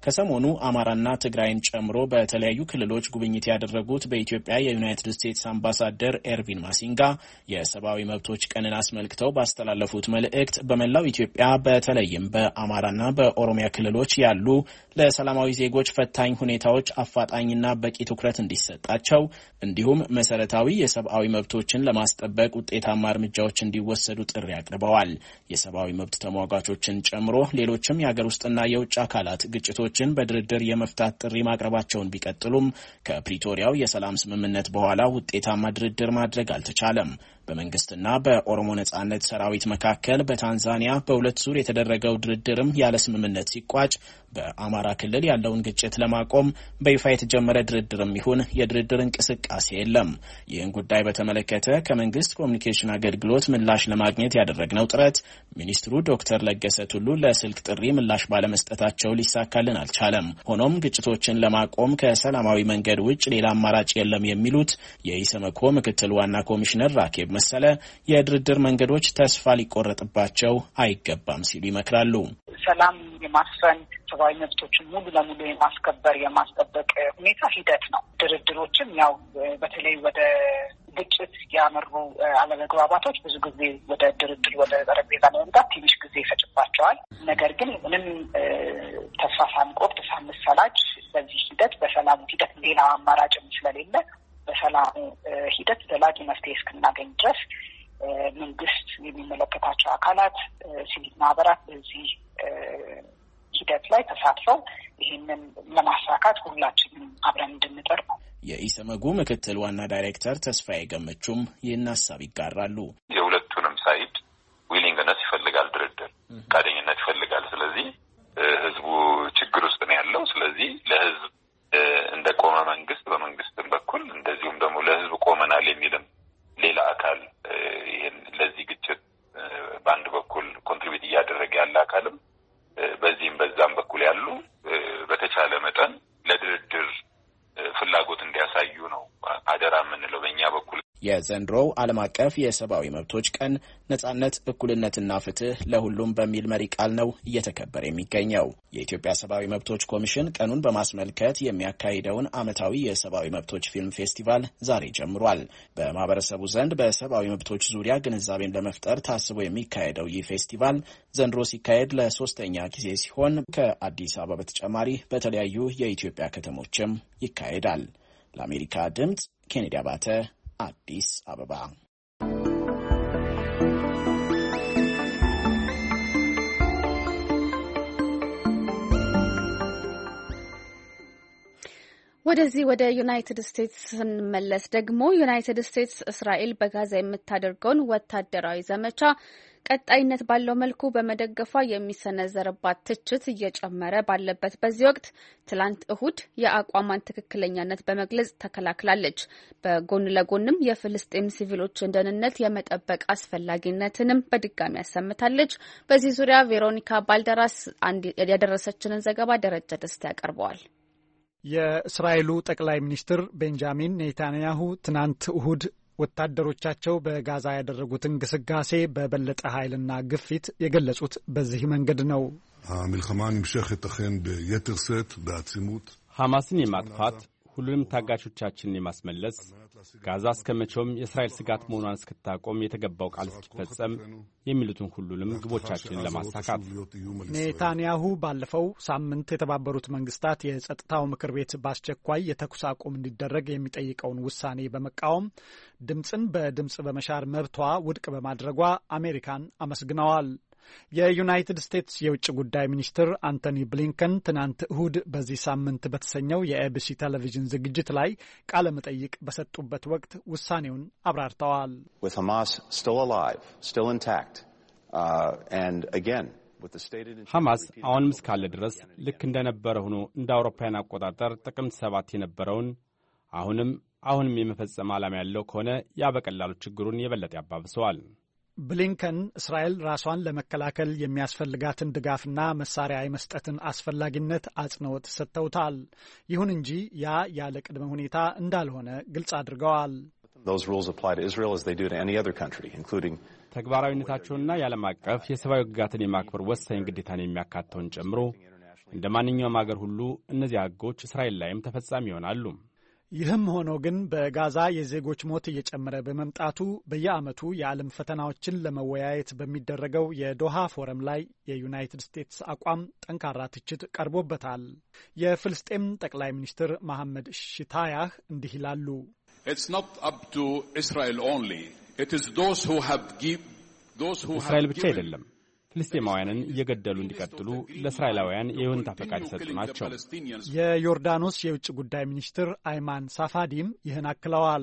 ከሰሞኑ አማራና ትግራይን ጨምሮ በተለያዩ ክልሎች ጉብኝት ያደረጉት በኢትዮጵያ የዩናይትድ ስቴትስ አምባሳደር ኤርቪን ማሲንጋ የሰብአዊ መብቶች ቀንን አስመልክተው ባስተላለፉት መልእክት በመላው ኢትዮጵያ በተለይም በአማራና በኦሮሚያ ክልሎች ያሉ ለሰላማዊ ዜጎች ፈታኝ ሁኔታዎች አፋጣኝና በቂ ትኩረት እንዲሰጣቸው እንዲሁም መሰረታዊ የሰብአዊ መብቶችን ለማስጠበቅ ውጤታማ እርምጃዎች እንዲወሰዱ ጥሪ አቅርበዋል። የሰብአዊ መብት ተሟጋቾችን ጨምሮ ሌሎችም የሀገር ውስጥና የውጭ አካላት ግጭቶችን በድርድር የመፍታት ጥሪ ማቅረባቸውን ቢቀጥሉም ከፕሪቶሪያው የሰላም ስምምነት በኋላ ውጤታማ ድርድር ማድረግ አልተቻለም። በመንግስትና በኦሮሞ ነጻነት ሰራዊት መካከል በታንዛኒያ በሁለት ዙር የተደረገው ድርድርም ያለ ስምምነት ሲቋጭ በአማራ ክልል ያለውን ግጭት ለማቆም በይፋ የተጀመረ ድርድርም ይሁን የድርድር እንቅስቃሴ የለም። ይህን ጉዳይ በተመለከተ ከመንግስት ኮሚኒኬሽን አገልግሎት ምላሽ ለማግኘት ያደረግነው ጥረት ሚኒስትሩ ዶክተር ለገሰ ቱሉ ለስልክ ጥሪ ምላሽ ባለመስጠታቸው ሊሳካልን አልቻለም። ሆኖም ግጭቶችን ለማቆም ከሰላማዊ መንገድ ውጭ ሌላ አማራጭ የለም የሚሉት የኢሰመኮ ምክትል ዋና ኮሚሽነር ራኬብ መሰለ የድርድር መንገዶች ተስፋ ሊቆረጥባቸው አይገባም ሲሉ ይመክራሉ። ሰላም የማስፈን ሰብአዊ መብቶችን ሙሉ ለሙሉ የማስከበር የማስጠበቅ ሁኔታ ሂደት ነው። ድርድሮችም ያው በተለይ ወደ ግጭት ያመሩ አለመግባባቶች ብዙ ጊዜ ወደ ድርድር ወደ ጠረጴዛ ለመምጣት ትንሽ ጊዜ ይፈጅባቸዋል። ነገር ግን ምንም ተስፋ ሳንቆርጥ ሳንሰላች በዚህ ሂደት በሰላሙ ሂደት ሌላ አማራጭም ስለሌለ በሰላሙ ሂደት ዘላቂ መፍትሄ እስክናገኝ ድረስ መንግስት፣ የሚመለከታቸው አካላት፣ ሲቪል ማህበራት በዚህ ሂደት ላይ ተሳትፈው ይህንን ለማሳካት ሁላችንም አብረን እንድንጥር ነው። የኢሰመጉ ምክትል ዋና ዳይሬክተር ተስፋዬ ገመቹም ይህን ሀሳብ ይጋራሉ። የሁለቱንም ሳይድ ዊሊንግነስ ይፈልጋል፣ ድርድር ፈቃደኝነት ይፈልጋል። ስለዚህ ህዝቡ ችግር ውስጥ ነው ያለው። ስለዚህ ለህዝብ እንደ ቆመ መንግስት በመንግስትም በኩል እንደዚሁም ደግሞ ለህዝብ ቆመናል የሚልም ሌላ አካል ይሄን ለዚህ ግጭት በአንድ በኩል ኮንትሪቢዩት እያደረገ ያለ አካልም በዚህም በዛም በኩል ያሉ በተቻለ መጠን ለድርድር ፍላጎት እንዲያሳዩ ነው አደራ የምንለው በእኛ በኩል። የዘንድሮው ዓለም አቀፍ የሰብአዊ መብቶች ቀን ነጻነት፣ እኩልነትና ፍትህ ለሁሉም በሚል መሪ ቃል ነው እየተከበረ የሚገኘው። የኢትዮጵያ ሰብአዊ መብቶች ኮሚሽን ቀኑን በማስመልከት የሚያካሂደውን ዓመታዊ የሰብአዊ መብቶች ፊልም ፌስቲቫል ዛሬ ጀምሯል። በማህበረሰቡ ዘንድ በሰብአዊ መብቶች ዙሪያ ግንዛቤን ለመፍጠር ታስቦ የሚካሄደው ይህ ፌስቲቫል ዘንድሮ ሲካሄድ ለሶስተኛ ጊዜ ሲሆን ከአዲስ አበባ በተጨማሪ በተለያዩ የኢትዮጵያ ከተሞችም ይካሄዳል። ለአሜሪካ ድምጽ ኬኔዲ አባተ አዲስ አበባ። ወደዚህ ወደ ዩናይትድ ስቴትስ ስንመለስ ደግሞ ዩናይትድ ስቴትስ እስራኤል በጋዛ የምታደርገውን ወታደራዊ ዘመቻ ቀጣይነት ባለው መልኩ በመደገፏ የሚሰነዘርባት ትችት እየጨመረ ባለበት በዚህ ወቅት ትላንት እሁድ የአቋሟን ትክክለኛነት በመግለጽ ተከላክላለች። በጎን ለጎንም የፍልስጤም ሲቪሎችን ደህንነት የመጠበቅ አስፈላጊነትንም በድጋሚ ያሰምታለች። በዚህ ዙሪያ ቬሮኒካ ባልደራስ ያደረሰችንን ዘገባ ደረጃ ደስታ ያቀርበዋል። የእስራኤሉ ጠቅላይ ሚኒስትር ቤንጃሚን ኔታንያሁ ትናንት እሁድ ወታደሮቻቸው በጋዛ ያደረጉትን ግስጋሴ በበለጠ ኃይልና ግፊት የገለጹት በዚህ መንገድ ነው። ሐማስን የማጥፋት ሁሉንም ታጋቾቻችንን የማስመለስ ጋዛ እስከመቼውም የእስራኤል ስጋት መሆኗን እስክታቆም የተገባው ቃል እስኪፈጸም የሚሉትን ሁሉንም ግቦቻችንን ለማሳካት ኔታንያሁ ባለፈው ሳምንት የተባበሩት መንግስታት የጸጥታው ምክር ቤት በአስቸኳይ የተኩስ አቁም እንዲደረግ የሚጠይቀውን ውሳኔ በመቃወም ድምፅን በድምፅ በመሻር መብቷ ውድቅ በማድረጓ አሜሪካን አመስግነዋል። የዩናይትድ ስቴትስ የውጭ ጉዳይ ሚኒስትር አንቶኒ ብሊንከን ትናንት እሁድ በዚህ ሳምንት በተሰኘው የኤቢሲ ቴሌቪዥን ዝግጅት ላይ ቃለ መጠይቅ በሰጡበት ወቅት ውሳኔውን አብራርተዋል። ሐማስ አሁንም እስካለ ድረስ ልክ እንደነበረ ሆኖ እንደ አውሮፓውያን አቆጣጠር ጥቅምት ሰባት የነበረውን አሁንም አሁንም የመፈጸም ዓላማ ያለው ከሆነ ያ በቀላሉ ችግሩን የበለጠ ያባብሰዋል። ብሊንከን እስራኤል ራሷን ለመከላከል የሚያስፈልጋትን ድጋፍና መሳሪያ የመስጠትን አስፈላጊነት አጽንኦት ሰጥተውታል። ይሁን እንጂ ያ ያለ ቅድመ ሁኔታ እንዳልሆነ ግልጽ አድርገዋል። ተግባራዊነታቸውና የዓለም አቀፍ የሰብአዊ ሕግጋትን የማክበር ወሳኝ ግዴታን የሚያካተውን ጨምሮ እንደ ማንኛውም ሀገር ሁሉ እነዚህ ሕጎች እስራኤል ላይም ተፈጻሚ ይሆናሉ። ይህም ሆኖ ግን በጋዛ የዜጎች ሞት እየጨመረ በመምጣቱ በየዓመቱ የዓለም ፈተናዎችን ለመወያየት በሚደረገው የዶሃ ፎረም ላይ የዩናይትድ ስቴትስ አቋም ጠንካራ ትችት ቀርቦበታል። የፍልስጤም ጠቅላይ ሚኒስትር መሐመድ ሽታያህ እንዲህ ይላሉ። እስራኤል ብቻ አይደለም ፍልስጤማውያንን እየገደሉ እንዲቀጥሉ ለእስራኤላውያን የይሁንታ ፈቃድ የሰጡ ናቸው። የዮርዳኖስ የውጭ ጉዳይ ሚኒስትር አይማን ሳፋዲም ይህን አክለዋል።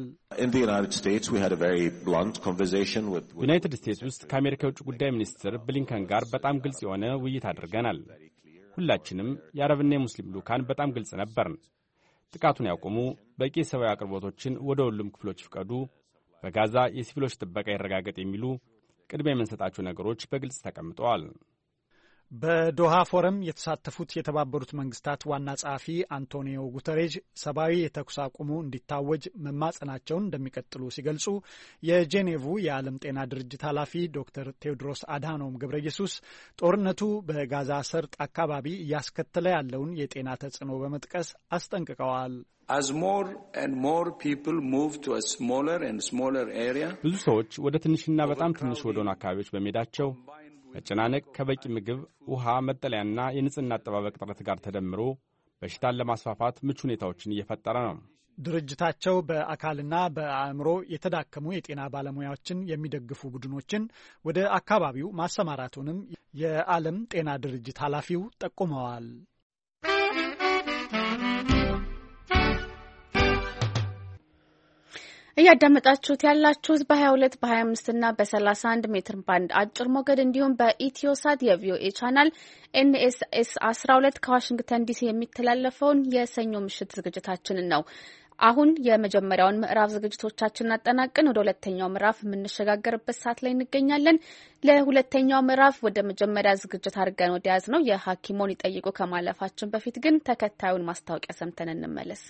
ዩናይትድ ስቴትስ ውስጥ ከአሜሪካ የውጭ ጉዳይ ሚኒስትር ብሊንከን ጋር በጣም ግልጽ የሆነ ውይይት አድርገናል። ሁላችንም የአረብና የሙስሊም ልኡካን በጣም ግልጽ ነበርን። ጥቃቱን ያቆሙ፣ በቂ የሰብአዊ አቅርቦቶችን ወደ ሁሉም ክፍሎች ይፍቀዱ፣ በጋዛ የሲቪሎች ጥበቃ ይረጋገጥ የሚሉ ቅድሚያ የምንሰጣቸው ነገሮች በግልጽ ተቀምጠዋል። በዶሃ ፎረም የተሳተፉት የተባበሩት መንግስታት ዋና ጸሐፊ አንቶኒዮ ጉተሬዥ ሰብአዊ የተኩስ አቁሙ እንዲታወጅ መማጸናቸውን እንደሚቀጥሉ ሲገልጹ የጄኔቭ የዓለም ጤና ድርጅት ኃላፊ ዶክተር ቴዎድሮስ አድሃኖም ገብረ ኢየሱስ ጦርነቱ በጋዛ ሰርጥ አካባቢ እያስከተለ ያለውን የጤና ተጽዕኖ በመጥቀስ አስጠንቅቀዋል። ብዙ ሰዎች ወደ ትንሽና በጣም ትንሽ ወደሆኑ አካባቢዎች በመሄዳቸው መጨናነቅ ከበቂ ምግብ፣ ውሃ፣ መጠለያና የንጽህና አጠባበቅ ጥረት ጋር ተደምሮ በሽታን ለማስፋፋት ምቹ ሁኔታዎችን እየፈጠረ ነው። ድርጅታቸው በአካልና በአእምሮ የተዳከሙ የጤና ባለሙያዎችን የሚደግፉ ቡድኖችን ወደ አካባቢው ማሰማራቱንም የዓለም ጤና ድርጅት ኃላፊው ጠቁመዋል። እያዳመጣችሁት ያላችሁት በሀያ ሁለት በሀያ አምስት እና በሰላሳ አንድ ሜትር ባንድ አጭር ሞገድ እንዲሁም በኢትዮሳት የቪኦኤ ቻናል ኤንኤስኤስ አስራ ሁለት ከዋሽንግተን ዲሲ የሚተላለፈውን የሰኞ ምሽት ዝግጅታችንን ነው። አሁን የመጀመሪያውን ምዕራፍ ዝግጅቶቻችንን አጠናቀን ወደ ሁለተኛው ምዕራፍ የምንሸጋገርበት ሰዓት ላይ እንገኛለን። ለሁለተኛው ምዕራፍ ወደ መጀመሪያ ዝግጅት አድርገን ወደ ያዝ ነው የሐኪሞን ይጠይቁ ከማለፋችን በፊት ግን ተከታዩን ማስታወቂያ ሰምተን እንመለስ።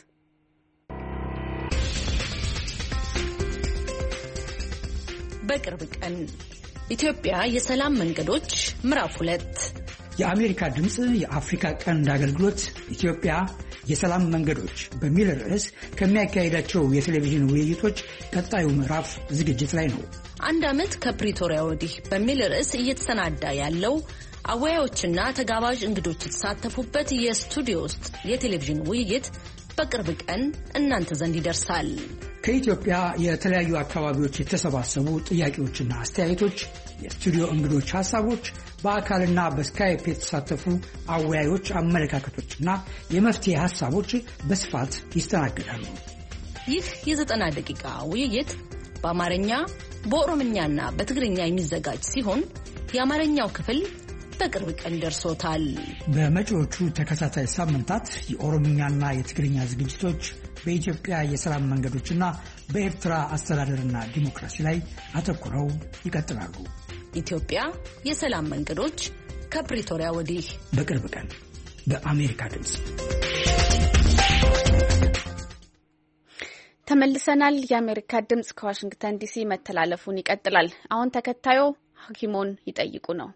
በቅርብ ቀን ኢትዮጵያ የሰላም መንገዶች ምዕራፍ ሁለት የአሜሪካ ድምጽ የአፍሪካ ቀንድ አገልግሎት ኢትዮጵያ የሰላም መንገዶች በሚል ርዕስ ከሚያካሂዳቸው የቴሌቪዥን ውይይቶች ቀጣዩ ምዕራፍ ዝግጅት ላይ ነው። አንድ ዓመት ከፕሪቶሪያ ወዲህ በሚል ርዕስ እየተሰናዳ ያለው አወያዮችና ተጋባዥ እንግዶች የተሳተፉበት የስቱዲዮ ውስጥ የቴሌቪዥን ውይይት በቅርብ ቀን እናንተ ዘንድ ይደርሳል። ከኢትዮጵያ የተለያዩ አካባቢዎች የተሰባሰቡ ጥያቄዎችና አስተያየቶች፣ የስቱዲዮ እንግዶች ሐሳቦች፣ በአካልና በስካይፕ የተሳተፉ አወያዮች አመለካከቶችና የመፍትሄ ሐሳቦች በስፋት ይስተናገዳሉ። ይህ የዘጠና ደቂቃ ውይይት በአማርኛ በኦሮምኛና በትግርኛ የሚዘጋጅ ሲሆን የአማርኛው ክፍል በቅርብ ቀን ደርሶታል። በመጪዎቹ ተከታታይ ሳምንታት የኦሮምኛና የትግርኛ ዝግጅቶች በኢትዮጵያ የሰላም መንገዶችና በኤርትራ አስተዳደርና ዲሞክራሲ ላይ አተኩረው ይቀጥላሉ። ኢትዮጵያ የሰላም መንገዶች ከፕሪቶሪያ ወዲህ በቅርብ ቀን በአሜሪካ ድምጽ ተመልሰናል። የአሜሪካ ድምጽ ከዋሽንግተን ዲሲ መተላለፉን ይቀጥላል። አሁን ተከታዩ ሐኪሞን ይጠይቁ ነው።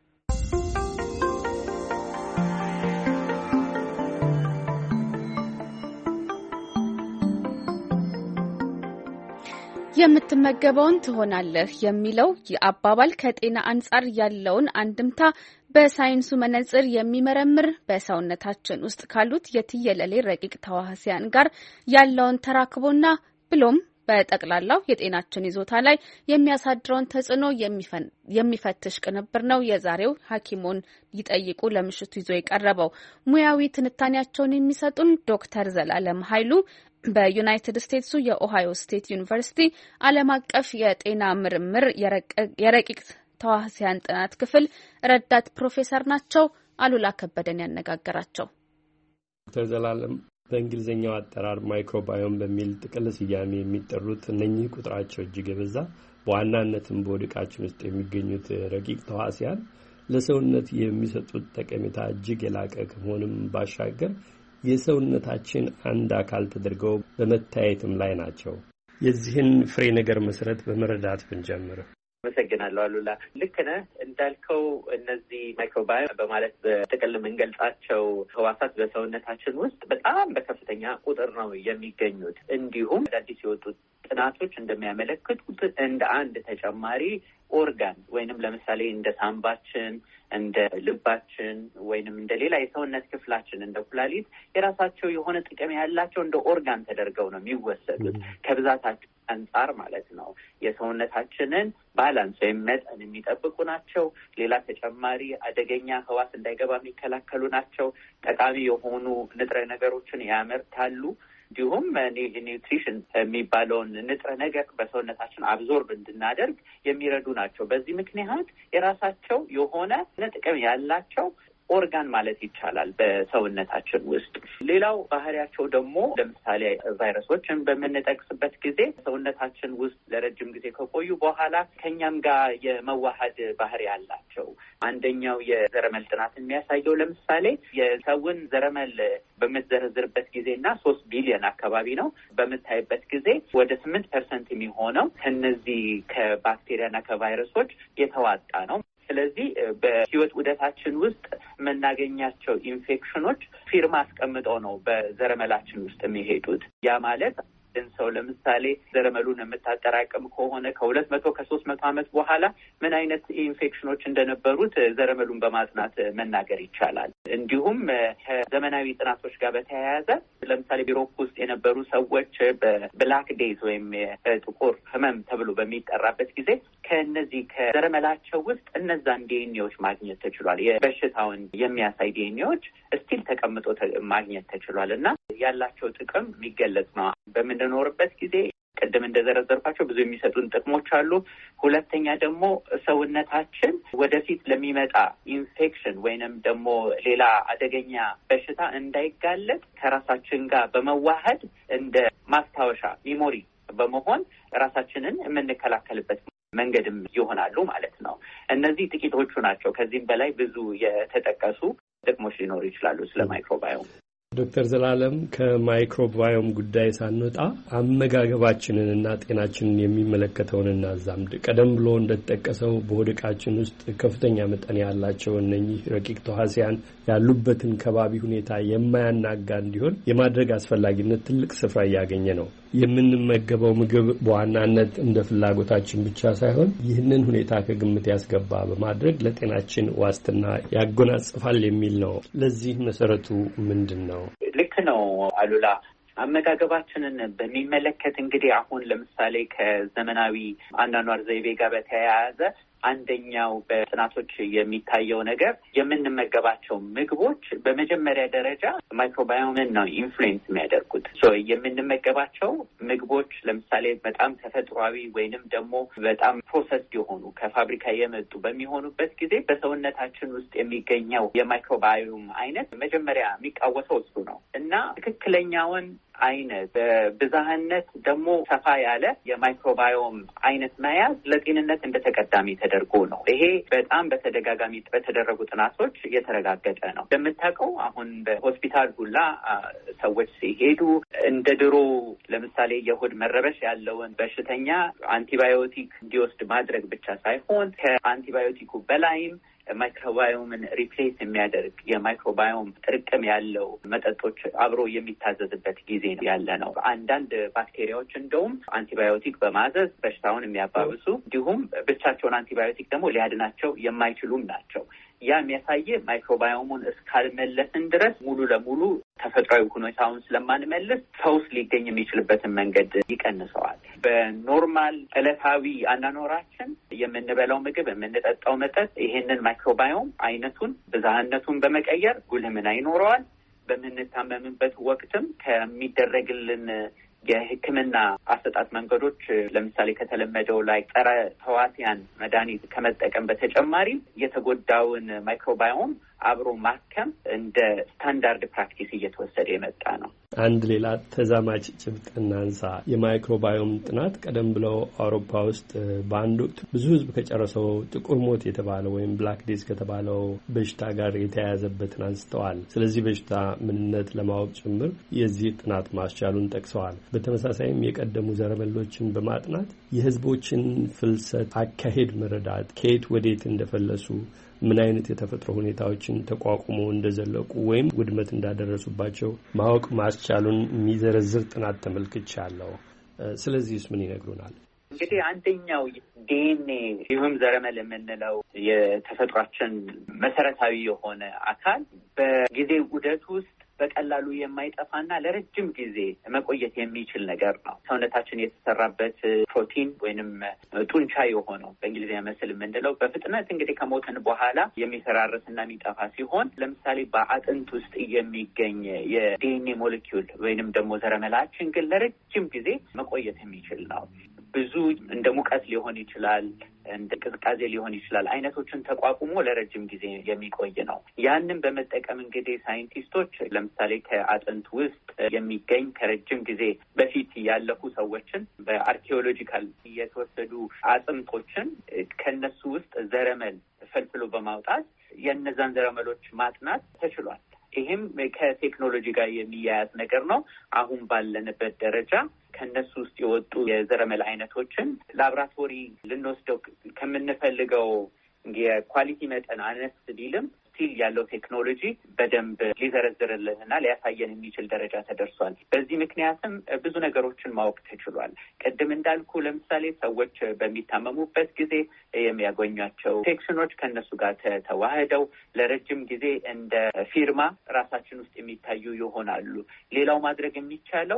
የምትመገበውን ትሆናለህ የሚለው የአባባል ከጤና አንጻር ያለውን አንድምታ በሳይንሱ መነጽር የሚመረምር በሰውነታችን ውስጥ ካሉት የትየለሌ ረቂቅ ተዋሲያን ጋር ያለውን ተራክቦና ብሎም በጠቅላላው የጤናችን ይዞታ ላይ የሚያሳድረውን ተጽዕኖ የሚፈትሽ ቅንብር ነው የዛሬው ሐኪሞን ይጠይቁ ለምሽቱ ይዞ የቀረበው። ሙያዊ ትንታኔያቸውን የሚሰጡን ዶክተር ዘላለም ኃይሉ በዩናይትድ ስቴትሱ የኦሃዮ ስቴት ዩኒቨርሲቲ ዓለም አቀፍ የጤና ምርምር የረቂቅ ተዋሲያን ጥናት ክፍል ረዳት ፕሮፌሰር ናቸው። አሉላ ከበደን ያነጋገራቸው። ዶክተር ዘላለም በእንግሊዝኛው አጠራር ማይክሮባዮም በሚል ጥቅል ስያሜ የሚጠሩት እነኚህ ቁጥራቸው እጅግ የበዛ በዋናነትም በወድቃችን ውስጥ የሚገኙት ረቂቅ ተዋሲያን ለሰውነት የሚሰጡት ጠቀሜታ እጅግ የላቀ ከመሆንም ባሻገር የሰውነታችን አንድ አካል ተደርገው በመታየትም ላይ ናቸው። የዚህን ፍሬ ነገር መሰረት በመረዳት ብንጀምር አመሰግናለሁ አሉላ። ልክ ነህ እንዳልከው እነዚህ ማይክሮባዮም በማለት በጥቅል የምንገልጻቸው ህዋሳት በሰውነታችን ውስጥ በጣም በከፍተኛ ቁጥር ነው የሚገኙት። እንዲሁም አዳዲስ የወጡት ጥናቶች እንደሚያመለክቱት እንደ አንድ ተጨማሪ ኦርጋን ወይንም ለምሳሌ እንደ ሳምባችን፣ እንደ ልባችን ወይንም እንደ ሌላ የሰውነት ክፍላችን እንደ ኩላሊት የራሳቸው የሆነ ጥቅም ያላቸው እንደ ኦርጋን ተደርገው ነው የሚወሰዱት ከብዛታቸው አንጻር ማለት ነው። የሰውነታችንን ባላንስ ወይም መጠን የሚጠብቁ ናቸው። ሌላ ተጨማሪ አደገኛ ህዋስ እንዳይገባ የሚከላከሉ ናቸው። ጠቃሚ የሆኑ ንጥረ ነገሮችን ያመርታሉ። እንዲሁም ኒውትሪሽን የሚባለውን ንጥረ ነገር በሰውነታችን አብዞርብ እንድናደርግ የሚረዱ ናቸው። በዚህ ምክንያት የራሳቸው የሆነ ጥቅም ያላቸው ኦርጋን ማለት ይቻላል በሰውነታችን ውስጥ። ሌላው ባህሪያቸው ደግሞ ለምሳሌ ቫይረሶችን በምንጠቅስበት ጊዜ ሰውነታችን ውስጥ ለረጅም ጊዜ ከቆዩ በኋላ ከኛም ጋር የመዋሃድ ባህሪ አላቸው። አንደኛው የዘረመል ጥናት የሚያሳየው ለምሳሌ የሰውን ዘረመል በምትዘረዝርበት ጊዜና ሶስት ቢሊዮን አካባቢ ነው በምታይበት ጊዜ ወደ ስምንት ፐርሰንት የሚሆነው ከነዚህ ከባክቴሪያና ከቫይረሶች የተዋጣ ነው። ስለዚህ በህይወት ዑደታችን ውስጥ የምናገኛቸው ኢንፌክሽኖች ፊርማ አስቀምጠው ነው በዘረመላችን ውስጥ የሚሄዱት። ያ ማለት ሰው ለምሳሌ ዘረመሉን የምታጠራቅም ከሆነ ከሁለት መቶ ከሶስት መቶ ዓመት በኋላ ምን አይነት ኢንፌክሽኖች እንደነበሩት ዘረመሉን በማጥናት መናገር ይቻላል። እንዲሁም ከዘመናዊ ጥናቶች ጋር በተያያዘ ለምሳሌ ቢሮፕ ውስጥ የነበሩ ሰዎች በብላክ ዴይዝ ወይም ጥቁር ህመም ተብሎ በሚጠራበት ጊዜ ከእነዚህ ከዘረመላቸው ውስጥ እነዛን ዲኤንኤዎች ማግኘት ተችሏል። የበሽታውን የሚያሳይ ዲኤንኤዎች ስቲል ተቀምጦ ማግኘት ተችሏል እና ያላቸው ጥቅም የሚገለጽ ነው። በምንኖርበት ጊዜ ቅድም እንደዘረዘርኳቸው ብዙ የሚሰጡን ጥቅሞች አሉ። ሁለተኛ ደግሞ ሰውነታችን ወደፊት ለሚመጣ ኢንፌክሽን ወይንም ደግሞ ሌላ አደገኛ በሽታ እንዳይጋለጥ ከራሳችን ጋር በመዋሃድ እንደ ማስታወሻ ሚሞሪ በመሆን ራሳችንን የምንከላከልበት መንገድም ይሆናሉ ማለት ነው። እነዚህ ጥቂቶቹ ናቸው። ከዚህም በላይ ብዙ የተጠቀሱ ጥቅሞች ሊኖሩ ይችላሉ ስለ ማይክሮባዮም። ዶክተር ዘላለም ከማይክሮባዮም ጉዳይ ሳንወጣ አመጋገባችንን እና ጤናችንን የሚመለከተውን እናዛምድ። ቀደም ብሎ እንደተጠቀሰው በሆድ ዕቃችን ውስጥ ከፍተኛ መጠን ያላቸው እነኚህ ረቂቅ ተዋሲያን ያሉበትን ከባቢ ሁኔታ የማያናጋ እንዲሆን የማድረግ አስፈላጊነት ትልቅ ስፍራ እያገኘ ነው። የምንመገበው ምግብ በዋናነት እንደ ፍላጎታችን ብቻ ሳይሆን ይህንን ሁኔታ ከግምት ያስገባ በማድረግ ለጤናችን ዋስትና ያጎናጽፋል የሚል ነው። ለዚህ መሰረቱ ምንድን ነው? ልክ ነው አሉላ። አመጋገባችንን በሚመለከት እንግዲህ አሁን ለምሳሌ ከዘመናዊ አኗኗር ዘይቤ ጋር በተያያዘ አንደኛው በጥናቶች የሚታየው ነገር የምንመገባቸው ምግቦች በመጀመሪያ ደረጃ ማይክሮባዮምን ነው ኢንፍሉዌንስ የሚያደርጉት። ሶ የምንመገባቸው ምግቦች ለምሳሌ በጣም ተፈጥሯዊ ወይንም ደግሞ በጣም ፕሮሰስድ የሆኑ ከፋብሪካ የመጡ በሚሆኑበት ጊዜ በሰውነታችን ውስጥ የሚገኘው የማይክሮባዮም አይነት መጀመሪያ የሚቃወሰው እሱ ነው እና ትክክለኛውን አይነት በብዛህነት ደግሞ ሰፋ ያለ የማይክሮባዮም አይነት መያዝ ለጤንነት እንደተቀዳሚ ተደርጎ ነው። ይሄ በጣም በተደጋጋሚ በተደረጉ ጥናቶች የተረጋገጠ ነው። እንደምታውቀው አሁን በሆስፒታል ሁላ ሰዎች ሲሄዱ እንደ ድሮ ለምሳሌ የሆድ መረበሽ ያለውን በሽተኛ አንቲባዮቲክ እንዲወስድ ማድረግ ብቻ ሳይሆን ከአንቲባዮቲኩ በላይም ማይክሮባዮምን ሪፕሌስ የሚያደርግ የማይክሮባዮም ጥርቅም ያለው መጠጦች አብሮ የሚታዘዝበት ጊዜ ያለ ነው። አንዳንድ ባክቴሪያዎች እንደውም አንቲባዮቲክ በማዘዝ በሽታውን የሚያባብሱ እንዲሁም ብቻቸውን አንቲባዮቲክ ደግሞ ሊያድናቸው የማይችሉም ናቸው። ያ የሚያሳየ ማይክሮባዮሙን እስካልመለስን ድረስ ሙሉ ለሙሉ ተፈጥሯዊ ሁኔታውን ስለማንመልስ ፈውስ ሊገኝ የሚችልበትን መንገድ ይቀንሰዋል። በኖርማል ዕለታዊ አኗኗራችን የምንበላው ምግብ፣ የምንጠጣው መጠጥ ይሄንን ማይክሮባዮም አይነቱን ብዝሃነቱን በመቀየር ጉልህ ሚና ይኖረዋል። በምንታመምበት ወቅትም ከሚደረግልን የሕክምና አሰጣጥ መንገዶች ለምሳሌ ከተለመደው ላይ ጸረ ተዋሲያን መድኃኒት ከመጠቀም በተጨማሪ የተጎዳውን ማይክሮባዮም አብሮ ማከም እንደ ስታንዳርድ ፕራክቲስ እየተወሰደ የመጣ ነው። አንድ ሌላ ተዛማች ጭብጥ እናንሳ። የማይክሮባዮም ጥናት ቀደም ብለው አውሮፓ ውስጥ በአንድ ወቅት ብዙ ሕዝብ ከጨረሰው ጥቁር ሞት የተባለው ወይም ብላክ ዴዝ ከተባለው በሽታ ጋር የተያያዘበትን አንስተዋል። ስለዚህ በሽታ ምንነት ለማወቅ ጭምር የዚህ ጥናት ማስቻሉን ጠቅሰዋል። በተመሳሳይም የቀደሙ ዘረመሎችን በማጥናት የሕዝቦችን ፍልሰት አካሄድ መረዳት፣ ከየት ወዴት እንደፈለሱ፣ ምን አይነት የተፈጥሮ ሁኔታዎችን ተቋቁሞ እንደዘለቁ ወይም ውድመት እንዳደረሱባቸው ማወቅ ማስቻሉን የሚዘረዝር ጥናት ተመልክቻለሁ። ስለዚህስ ምን ይነግሩናል? እንግዲህ አንደኛው ዲኤንኤ ይሁን ዘረመል የምንለው የተፈጥሯችን መሰረታዊ የሆነ አካል በጊዜ ዑደት ውስጥ በቀላሉ የማይጠፋና ለረጅም ጊዜ መቆየት የሚችል ነገር ነው። ሰውነታችን የተሰራበት ፕሮቲን ወይንም ጡንቻ የሆነው በእንግሊዝኛ መስል የምንለው በፍጥነት እንግዲህ ከሞትን በኋላ የሚፈራረስና የሚጠፋ ሲሆን ለምሳሌ በአጥንት ውስጥ የሚገኝ የዲኤንኤ ሞለኪውል ወይንም ደግሞ ዘረመላችን ግን ለረጅም ጊዜ መቆየት የሚችል ነው። ብዙ እንደ ሙቀት ሊሆን ይችላል፣ እንደ ቅዝቃዜ ሊሆን ይችላል። አይነቶችን ተቋቁሞ ለረጅም ጊዜ የሚቆይ ነው። ያንን በመጠቀም እንግዲህ ሳይንቲስቶች ለምሳሌ ከአጥንት ውስጥ የሚገኝ ከረጅም ጊዜ በፊት ያለፉ ሰዎችን በአርኪኦሎጂካል የተወሰዱ አጽምቶችን ከነሱ ውስጥ ዘረመል ፈልፍሎ በማውጣት የእነዛን ዘረመሎች ማጥናት ተችሏል። ይህም ከቴክኖሎጂ ጋር የሚያያዝ ነገር ነው። አሁን ባለንበት ደረጃ ከነሱ ውስጥ የወጡ የዘረመል አይነቶችን ላብራቶሪ ልንወስደው ከምንፈልገው የኳሊቲ መጠን አነስ ቢልም ስቲል ያለው ቴክኖሎጂ በደንብ ሊዘረዝርልንና ሊያሳየን የሚችል ደረጃ ተደርሷል። በዚህ ምክንያትም ብዙ ነገሮችን ማወቅ ተችሏል። ቅድም እንዳልኩ ለምሳሌ ሰዎች በሚታመሙበት ጊዜ የሚያገኟቸው ኢንፌክሽኖች ከእነሱ ጋር ተዋህደው ለረጅም ጊዜ እንደ ፊርማ ራሳችን ውስጥ የሚታዩ ይሆናሉ። ሌላው ማድረግ የሚቻለው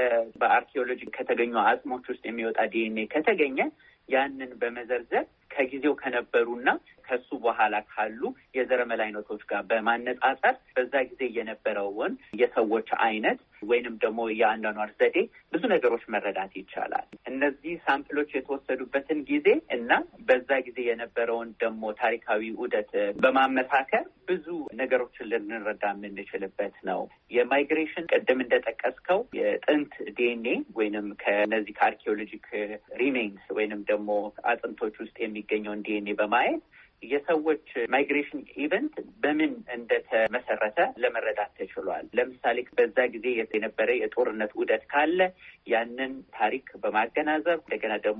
በአርኪኦሎጂ ከተገኙ አጽሞች ውስጥ የሚወጣ ዲኤንኤ ከተገኘ ያንን በመዘርዘር ከጊዜው ከነበሩና ከሱ በኋላ ካሉ የዘረመል አይነቶች ጋር በማነጻጸር በዛ ጊዜ የነበረውን የሰዎች አይነት ወይንም ደግሞ የአኗኗር ዘዴ ብዙ ነገሮች መረዳት ይቻላል። እነዚህ ሳምፕሎች የተወሰዱበትን ጊዜ እና በዛ ጊዜ የነበረውን ደግሞ ታሪካዊ ዑደት በማመሳከር ብዙ ነገሮችን ልንረዳ የምንችልበት ነው። የማይግሬሽን ቅድም እንደጠቀስከው የጥንት ዲኤንኤ ወይንም ከነዚህ ከአርኪኦሎጂክ ሪሜንስ ወይንም ደግሞ አጥንቶች ውስጥ የሚገኘውን ዲኤንኤ በማየት የሰዎች ማይግሬሽን ኢቨንት በምን እንደተመሰረተ ለመረዳት ተችሏል። ለምሳሌ በዛ ጊዜ የነበረ የጦርነት ዑደት ካለ ያንን ታሪክ በማገናዘብ እንደገና ደግሞ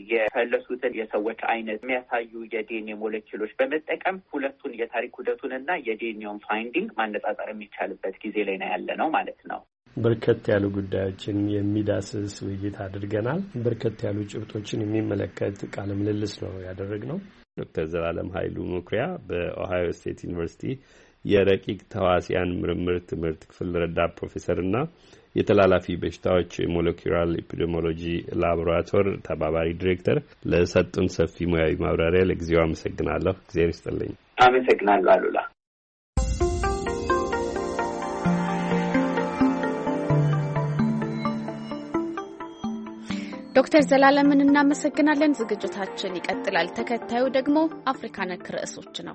የፈለሱትን የሰዎች አይነት የሚያሳዩ የዲኤንኤ ሞለኪውሎች በመጠቀም ሁለቱን የታሪክ ዑደቱንና የዲኤንኤውን ፋይንዲንግ ማነጻጸር የሚቻልበት ጊዜ ላይ ነው ያለ ነው ማለት ነው። በርከት ያሉ ጉዳዮችን የሚዳስስ ውይይት አድርገናል። በርከት ያሉ ጭብጦችን የሚመለከት ቃለ ምልልስ ነው ያደረግነው። ዶክተር ዘላለም ኃይሉ መኩሪያ በኦሃዮ ስቴት ዩኒቨርሲቲ የረቂቅ ተዋሲያን ምርምር ትምህርት ክፍል ረዳት ፕሮፌሰርና የተላላፊ በሽታዎች ሞለኪውላር ኤፒዲሚዮሎጂ ላቦራቶሪ ተባባሪ ዲሬክተር ለሰጡን ሰፊ ሙያዊ ማብራሪያ ለጊዜው አመሰግናለሁ። እግዚአብሔር ይስጥልኝ። አመሰግናለሁ አሉላ። ዶክተር ዘላለምን እናመሰግናለን። ዝግጅታችን ይቀጥላል። ተከታዩ ደግሞ አፍሪካ ነክ ርዕሶች ነው።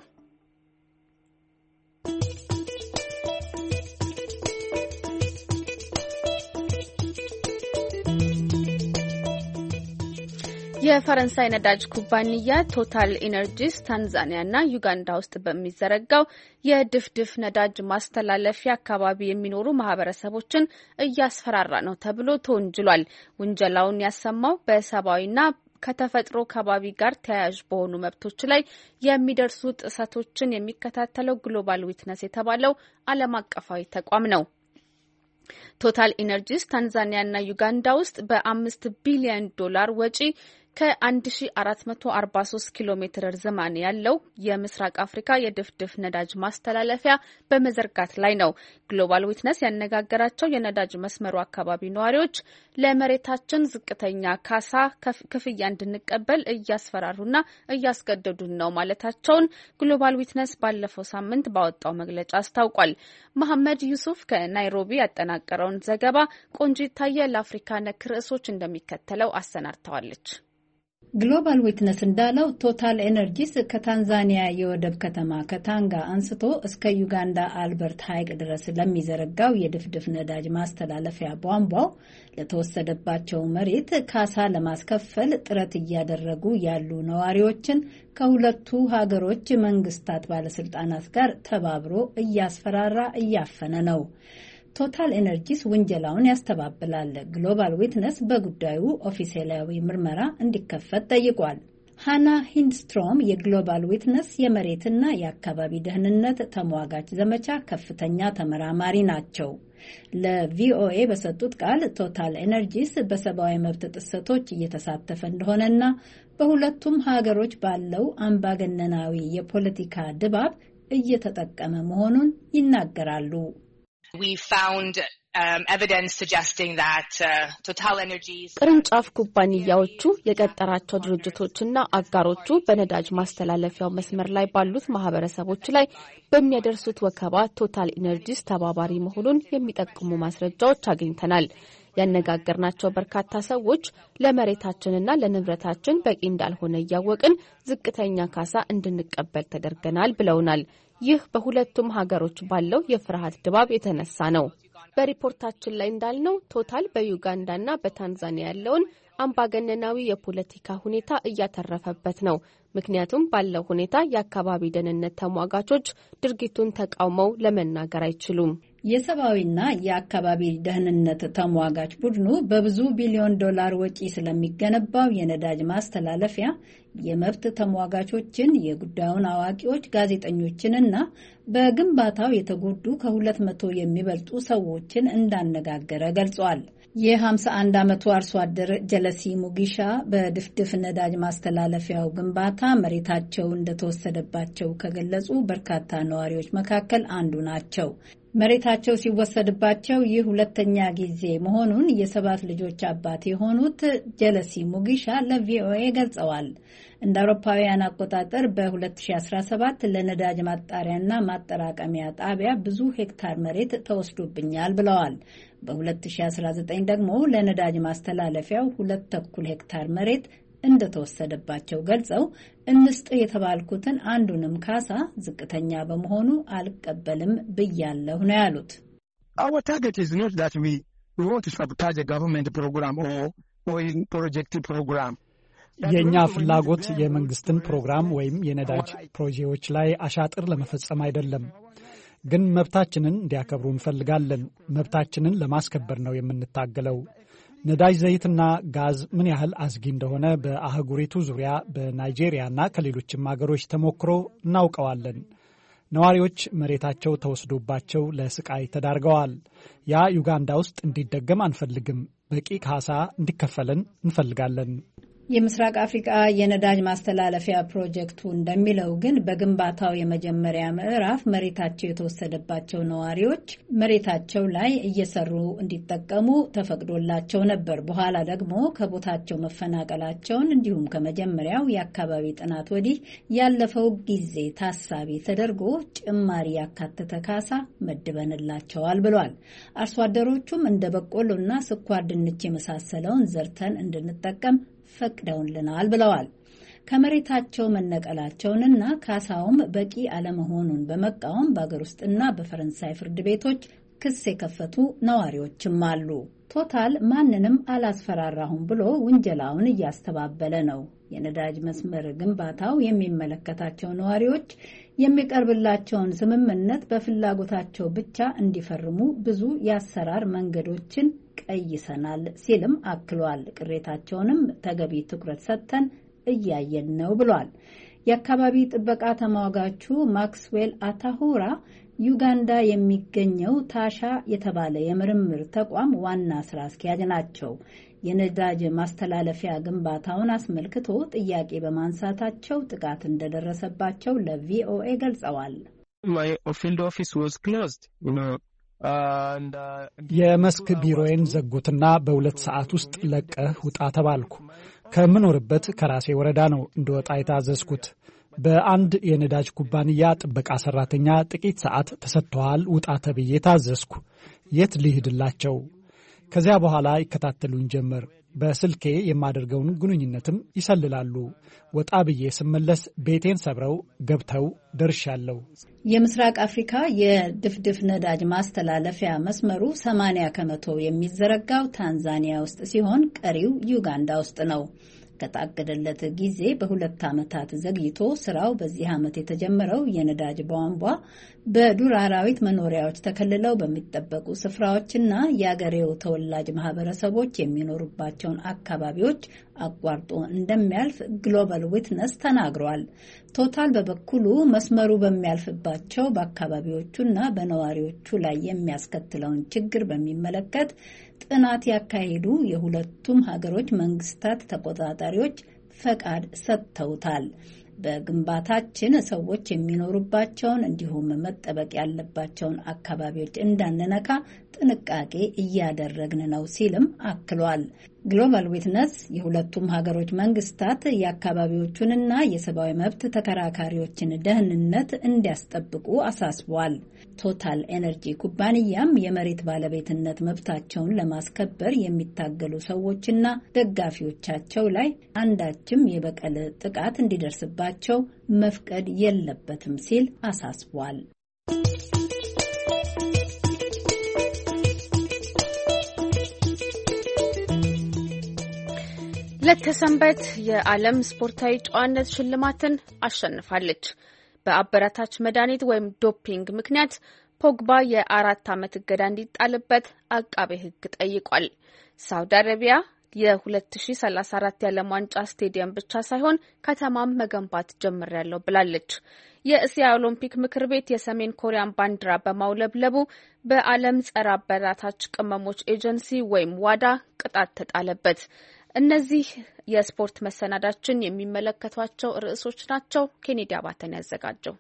የፈረንሳይ ነዳጅ ኩባንያ ቶታል ኢነርጂስ ታንዛኒያና ዩጋንዳ ውስጥ በሚዘረጋው የድፍድፍ ነዳጅ ማስተላለፊያ አካባቢ የሚኖሩ ማህበረሰቦችን እያስፈራራ ነው ተብሎ ተወንጅሏል። ውንጀላውን ያሰማው በሰብአዊና ከተፈጥሮ ከባቢ ጋር ተያያዥ በሆኑ መብቶች ላይ የሚደርሱ ጥሰቶችን የሚከታተለው ግሎባል ዊትነስ የተባለው ዓለም አቀፋዊ ተቋም ነው። ቶታል ኢነርጂስ ታንዛኒያና ዩጋንዳ ውስጥ በአምስት ቢሊዮን ዶላር ወጪ ከአንድ ሺ አራት መቶ አርባ ሶስት ኪሎ ሜትር ርዝማኔ ያለው የምስራቅ አፍሪካ የድፍድፍ ነዳጅ ማስተላለፊያ በመዘርጋት ላይ ነው። ግሎባል ዊትነስ ያነጋገራቸው የነዳጅ መስመሩ አካባቢ ነዋሪዎች ለመሬታችን ዝቅተኛ ካሳ ክፍያ እንድንቀበል እያስፈራሩና እያስገደዱን ነው ማለታቸውን ግሎባል ዊትነስ ባለፈው ሳምንት ባወጣው መግለጫ አስታውቋል። መሐመድ ዩሱፍ ከናይሮቢ ያጠናቀረውን ዘገባ ቆንጂት ታየ ለአፍሪካ ነክ ርዕሶች እንደሚከተለው አሰናድተዋለች። ግሎባል ዊትነስ እንዳለው ቶታል ኤነርጂስ ከታንዛኒያ የወደብ ከተማ ከታንጋ አንስቶ እስከ ዩጋንዳ አልበርት ሐይቅ ድረስ ለሚዘረጋው የድፍድፍ ነዳጅ ማስተላለፊያ ቧንቧው ለተወሰደባቸው መሬት ካሳ ለማስከፈል ጥረት እያደረጉ ያሉ ነዋሪዎችን ከሁለቱ ሀገሮች መንግስታት ባለስልጣናት ጋር ተባብሮ እያስፈራራ እያፈነ ነው። ቶታል ኤነርጂስ ውንጀላውን ያስተባብላል። ግሎባል ዊትነስ በጉዳዩ ኦፊሴላዊ ምርመራ እንዲከፈት ጠይቋል። ሃና ሂንድስትሮም የግሎባል ዊትነስ የመሬትና የአካባቢ ደህንነት ተሟጋች ዘመቻ ከፍተኛ ተመራማሪ ናቸው። ለቪኦኤ በሰጡት ቃል ቶታል ኤነርጂስ በሰብአዊ መብት ጥሰቶች እየተሳተፈ እንደሆነና በሁለቱም ሀገሮች ባለው አምባገነናዊ የፖለቲካ ድባብ እየተጠቀመ መሆኑን ይናገራሉ። We found um, evidence suggesting that uh, Total Energies ቅርንጫፍ ኩባንያዎቹ የቀጠራቸው ድርጅቶችና አጋሮቹ በነዳጅ ማስተላለፊያው መስመር ላይ ባሉት ማህበረሰቦች ላይ በሚያደርሱት ወከባ ቶታል ኢነርጂስ ተባባሪ መሆኑን የሚጠቁሙ ማስረጃዎች አግኝተናል። ያነጋገርናቸው በርካታ ሰዎች ለመሬታችንና ለንብረታችን በቂ እንዳልሆነ እያወቅን ዝቅተኛ ካሳ እንድንቀበል ተደርገናል ብለውናል። ይህ በሁለቱም ሀገሮች ባለው የፍርሃት ድባብ የተነሳ ነው። በሪፖርታችን ላይ እንዳልነው ቶታል በዩጋንዳና በታንዛኒያ ያለውን አምባገነናዊ የፖለቲካ ሁኔታ እያተረፈበት ነው። ምክንያቱም ባለው ሁኔታ የአካባቢ ደህንነት ተሟጋቾች ድርጊቱን ተቃውመው ለመናገር አይችሉም። የሰብአዊና የአካባቢ ደህንነት ተሟጋች ቡድኑ በብዙ ቢሊዮን ዶላር ወጪ ስለሚገነባው የነዳጅ ማስተላለፊያ የመብት ተሟጋቾችን፣ የጉዳዩን አዋቂዎች፣ ጋዜጠኞችንና በግንባታው የተጎዱ ከሁለት መቶ የሚበልጡ ሰዎችን እንዳነጋገረ ገልጿል። የሃምሳ አንድ ዓመቱ አርሶ አደር ጀለሲ ሙጊሻ በድፍድፍ ነዳጅ ማስተላለፊያው ግንባታ መሬታቸው እንደተወሰደባቸው ከገለጹ በርካታ ነዋሪዎች መካከል አንዱ ናቸው። መሬታቸው ሲወሰድባቸው ይህ ሁለተኛ ጊዜ መሆኑን የሰባት ልጆች አባት የሆኑት ጀለሲ ሙጊሻ ለቪኦኤ ገልጸዋል። እንደ አውሮፓውያን አቆጣጠር በ2017 ለነዳጅ ማጣሪያና ማጠራቀሚያ ጣቢያ ብዙ ሄክታር መሬት ተወስዶብኛል ብለዋል። በ2019 ደግሞ ለነዳጅ ማስተላለፊያው ሁለት ተኩል ሄክታር መሬት እንደተወሰደባቸው ገልጸው እንስጥ የተባልኩትን አንዱንም ካሳ ዝቅተኛ በመሆኑ አልቀበልም ብያለሁ ነው ያሉት። Our target is not that we we want to sabotage a government program or or project program. የኛ ፍላጎት የመንግስትን ፕሮግራም ወይም የነዳጅ ፕሮጀክቶች ላይ አሻጥር ለመፈጸም አይደለም። ግን መብታችንን እንዲያከብሩ እንፈልጋለን። መብታችንን ለማስከበር ነው የምንታገለው። ነዳጅ ዘይትና ጋዝ ምን ያህል አስጊ እንደሆነ በአህጉሪቱ ዙሪያ በናይጄሪያና ከሌሎችም ሀገሮች ተሞክሮ እናውቀዋለን። ነዋሪዎች መሬታቸው ተወስዶባቸው ለስቃይ ተዳርገዋል። ያ ዩጋንዳ ውስጥ እንዲደገም አንፈልግም። በቂ ካሳ እንዲከፈለን እንፈልጋለን። የምስራቅ አፍሪካ የነዳጅ ማስተላለፊያ ፕሮጀክቱ እንደሚለው ግን በግንባታው የመጀመሪያ ምዕራፍ መሬታቸው የተወሰደባቸው ነዋሪዎች መሬታቸው ላይ እየሰሩ እንዲጠቀሙ ተፈቅዶላቸው ነበር። በኋላ ደግሞ ከቦታቸው መፈናቀላቸውን እንዲሁም ከመጀመሪያው የአካባቢ ጥናት ወዲህ ያለፈው ጊዜ ታሳቢ ተደርጎ ጭማሪ ያካተተ ካሳ መድበንላቸዋል ብሏል። አርሶ አደሮቹም እንደ በቆሎና ስኳር ድንች የመሳሰለውን ዘርተን እንድንጠቀም ፈቅደውልናል ብለዋል። ከመሬታቸው መነቀላቸውንና ካሳውም በቂ አለመሆኑን በመቃወም በአገር ውስጥና በፈረንሳይ ፍርድ ቤቶች ክስ የከፈቱ ነዋሪዎችም አሉ። ቶታል ማንንም አላስፈራራሁም ብሎ ውንጀላውን እያስተባበለ ነው። የነዳጅ መስመር ግንባታው የሚመለከታቸው ነዋሪዎች የሚቀርብላቸውን ስምምነት በፍላጎታቸው ብቻ እንዲፈርሙ ብዙ የአሰራር መንገዶችን ቀይሰናል ሲልም አክሏል። ቅሬታቸውንም ተገቢ ትኩረት ሰጥተን እያየን ነው ብሏል። የአካባቢ ጥበቃ ተሟጋቹ ማክስዌል አታሁራ ዩጋንዳ የሚገኘው ታሻ የተባለ የምርምር ተቋም ዋና ስራ አስኪያጅ ናቸው። የነዳጅ ማስተላለፊያ ግንባታውን አስመልክቶ ጥያቄ በማንሳታቸው ጥቃት እንደደረሰባቸው ለቪኦኤ ገልጸዋል። የመስክ ቢሮዬን ዘጉትና በሁለት ሰዓት ውስጥ ለቀህ ውጣ ተባልኩ። ከምኖርበት ከራሴ ወረዳ ነው እንደወጣ የታዘዝኩት። በአንድ የነዳጅ ኩባንያ ጥበቃ ሰራተኛ ጥቂት ሰዓት ተሰጥቷል ውጣ ተብዬ ታዘዝኩ። የት ልሂድላቸው? ከዚያ በኋላ ይከታተሉኝ ጀመር። በስልኬ የማደርገውን ግንኙነትም ይሰልላሉ። ወጣ ብዬ ስመለስ ቤቴን ሰብረው ገብተው ደርሻለሁ። የምስራቅ አፍሪካ የድፍድፍ ነዳጅ ማስተላለፊያ መስመሩ ሰማንያ ከመቶ የሚዘረጋው ታንዛኒያ ውስጥ ሲሆን ቀሪው ዩጋንዳ ውስጥ ነው። ከታቀደለት ጊዜ በሁለት ዓመታት ዘግይቶ ስራው በዚህ ዓመት የተጀመረው የነዳጅ ቧንቧ በዱር አራዊት መኖሪያዎች ተከልለው በሚጠበቁ ስፍራዎችና የአገሬው ተወላጅ ማህበረሰቦች የሚኖሩባቸውን አካባቢዎች አቋርጦ እንደሚያልፍ ግሎባል ዊትነስ ተናግሯል። ቶታል በበኩሉ መስመሩ በሚያልፍባቸው በአካባቢዎቹና በነዋሪዎቹ ላይ የሚያስከትለውን ችግር በሚመለከት ጥናት ያካሄዱ የሁለቱም ሀገሮች መንግስታት ተቆጣጣሪዎች ፈቃድ ሰጥተውታል። በግንባታችን ሰዎች የሚኖሩባቸውን እንዲሁም መጠበቅ ያለባቸውን አካባቢዎች እንዳንነካ ጥንቃቄ እያደረግን ነው ሲልም አክሏል። ግሎባል ዊትነስ የሁለቱም ሀገሮች መንግስታት የአካባቢዎቹንና የሰብአዊ መብት ተከራካሪዎችን ደህንነት እንዲያስጠብቁ አሳስቧል። ቶታል ኤነርጂ ኩባንያም የመሬት ባለቤትነት መብታቸውን ለማስከበር የሚታገሉ ሰዎችና ደጋፊዎቻቸው ላይ አንዳችም የበቀል ጥቃት እንዲደርስባቸው መፍቀድ የለበትም ሲል አሳስቧል። ለተሰንበት የዓለም ስፖርታዊ ጨዋነት ሽልማትን አሸንፋለች። በአበረታች መድኃኒት ወይም ዶፒንግ ምክንያት ፖግባ የአራት ዓመት እገዳ እንዲጣልበት አቃቤ ሕግ ጠይቋል። ሳውዲ አረቢያ የሁለት ሺ ሰላሳ አራት የዓለም ዋንጫ ስቴዲየም ብቻ ሳይሆን ከተማም መገንባት ጀምሬያለሁ ብላለች። የእስያ ኦሎምፒክ ምክር ቤት የሰሜን ኮሪያን ባንዲራ በማውለብለቡ በዓለም ጸረ አበረታች ቅመሞች ኤጀንሲ ወይም ዋዳ ቅጣት ተጣለበት። እነዚህ የስፖርት መሰናዳችን የሚመለከቷቸው ርዕሶች ናቸው። ኬኔዲ አባተን ያዘጋጀው።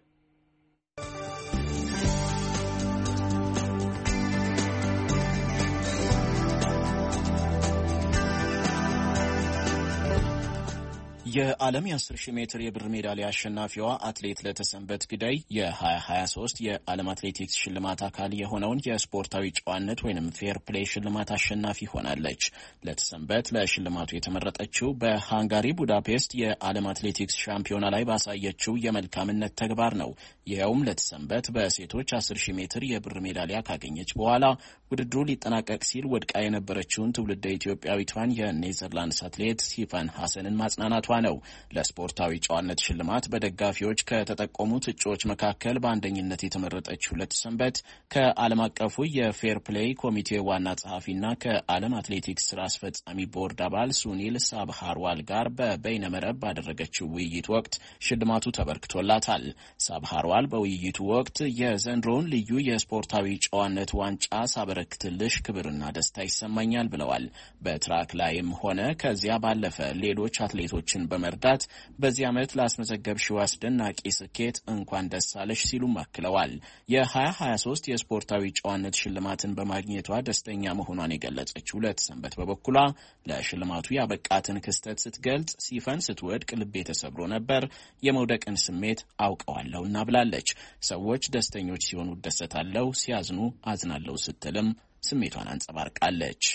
የዓለም የአስር ሺህ ሜትር የብር ሜዳሊያ አሸናፊዋ አትሌት ለተሰንበት ግዳይ የሀያ ሀያ ሶስት የዓለም አትሌቲክስ ሽልማት አካል የሆነውን የስፖርታዊ ጨዋነት ወይም ፌር ፕሌይ ሽልማት አሸናፊ ሆናለች። ለተሰንበት ለሽልማቱ የተመረጠችው በሃንጋሪ ቡዳፔስት የዓለም አትሌቲክስ ሻምፒዮና ላይ ባሳየችው የመልካምነት ተግባር ነው። ይኸውም ለተሰንበት በሴቶች አስር ሺህ ሜትር የብር ሜዳሊያ ካገኘች በኋላ ውድድሩ ሊጠናቀቅ ሲል ወድቃ የነበረችውን ትውልደ ኢትዮጵያዊቷን የኔዘርላንድስ አትሌት ሲፋን ሐሰንን ማጽናናቷ ነው። ለስፖርታዊ ጨዋነት ሽልማት በደጋፊዎች ከተጠቆሙት እጩዎች መካከል በአንደኝነት የተመረጠችው ለተሰንበት ከዓለም አቀፉ የፌር ፕሌይ ኮሚቴ ዋና ጸሐፊና ከዓለም አትሌቲክስ ስራ አስፈጻሚ ቦርድ አባል ሱኒል ሳብሃርዋል ጋር በበይነመረብ ባደረገችው ውይይት ወቅት ሽልማቱ ተበርክቶላታል። ሳብሃርዋል በውይይቱ ወቅት የዘንድሮውን ልዩ የስፖርታዊ ጨዋነት ዋንጫ ሳበረክትልሽ ክብርና ደስታ ይሰማኛል ብለዋል። በትራክ ላይም ሆነ ከዚያ ባለፈ ሌሎች አትሌቶችን በመርዳት በዚህ ዓመት ላስመዘገብሽው አስደናቂ ስኬት እንኳን ደስ አለሽ ሲሉም አክለዋል። የሀያ ሀያ ሶስት የስፖርታዊ ጨዋነት ሽልማትን በማግኘቷ ደስተኛ መሆኗን የገለጸችው ለተሰንበት በበኩሏ ለሽልማቱ ያበቃትን ክስተት ስትገልጽ ሲፈን ስትወድቅ ልቤ ተሰብሮ ነበር፣ የመውደቅን ስሜት አውቀዋለሁና ብላለች። ሰዎች ደስተኞች ሲሆኑ እደሰታለሁ፣ ሲያዝኑ አዝናለሁ ስትልም ስሜቷን አንጸባርቃለች።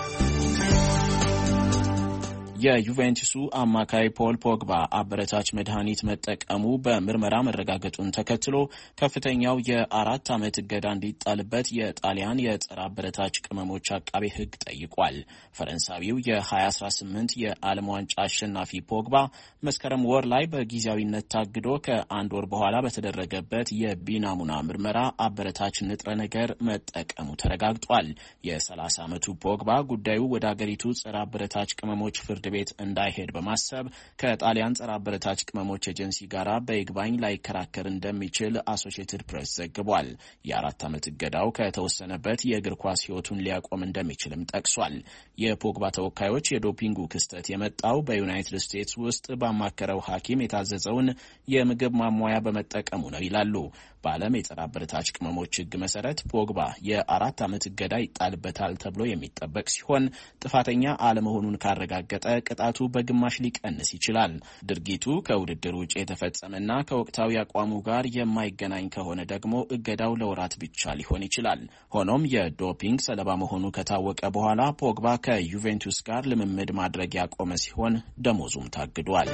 የዩቬንቱሱ አማካይ ፖል ፖግባ አበረታች መድኃኒት መጠቀሙ በምርመራ መረጋገጡን ተከትሎ ከፍተኛው የአራት ዓመት እገዳ እንዲጣልበት የጣሊያን የጸረ አበረታች ቅመሞች አቃቤ ሕግ ጠይቋል። ፈረንሳዊው የ20 አስራ ስምንት የዓለም ዋንጫ አሸናፊ ፖግባ መስከረም ወር ላይ በጊዜያዊነት ታግዶ ከአንድ ወር በኋላ በተደረገበት የቢናሙና ምርመራ አበረታች ንጥረ ነገር መጠቀሙ ተረጋግጧል። የ30 ዓመቱ ፖግባ ጉዳዩ ወደ አገሪቱ ጸረ አበረታች ቅመሞች ፍርድ ቤት እንዳይሄድ በማሰብ ከጣሊያን ጸረ አበረታች ቅመሞች ኤጀንሲ ጋር በይግባኝ ላይከራከር እንደሚችል አሶሺየትድ ፕሬስ ዘግቧል። የአራት ዓመት እገዳው ከተወሰነበት የእግር ኳስ ሕይወቱን ሊያቆም እንደሚችልም ጠቅሷል። የፖግባ ተወካዮች የዶፒንጉ ክስተት የመጣው በዩናይትድ ስቴትስ ውስጥ ባማከረው ሐኪም የታዘዘውን የምግብ ማሟያ በመጠቀሙ ነው ይላሉ። በዓለም የጸረ አበረታች ቅመሞች ሕግ መሰረት ፖግባ የአራት ዓመት እገዳ ይጣልበታል ተብሎ የሚጠበቅ ሲሆን ጥፋተኛ አለመሆኑን ካረጋገጠ ቅጣቱ በግማሽ ሊቀንስ ይችላል። ድርጊቱ ከውድድር ውጭ የተፈጸመና ከወቅታዊ አቋሙ ጋር የማይገናኝ ከሆነ ደግሞ እገዳው ለወራት ብቻ ሊሆን ይችላል። ሆኖም የዶፒንግ ሰለባ መሆኑ ከታወቀ በኋላ ፖግባ ከዩቬንቱስ ጋር ልምምድ ማድረግ ያቆመ ሲሆን ደሞዙም ታግዷል።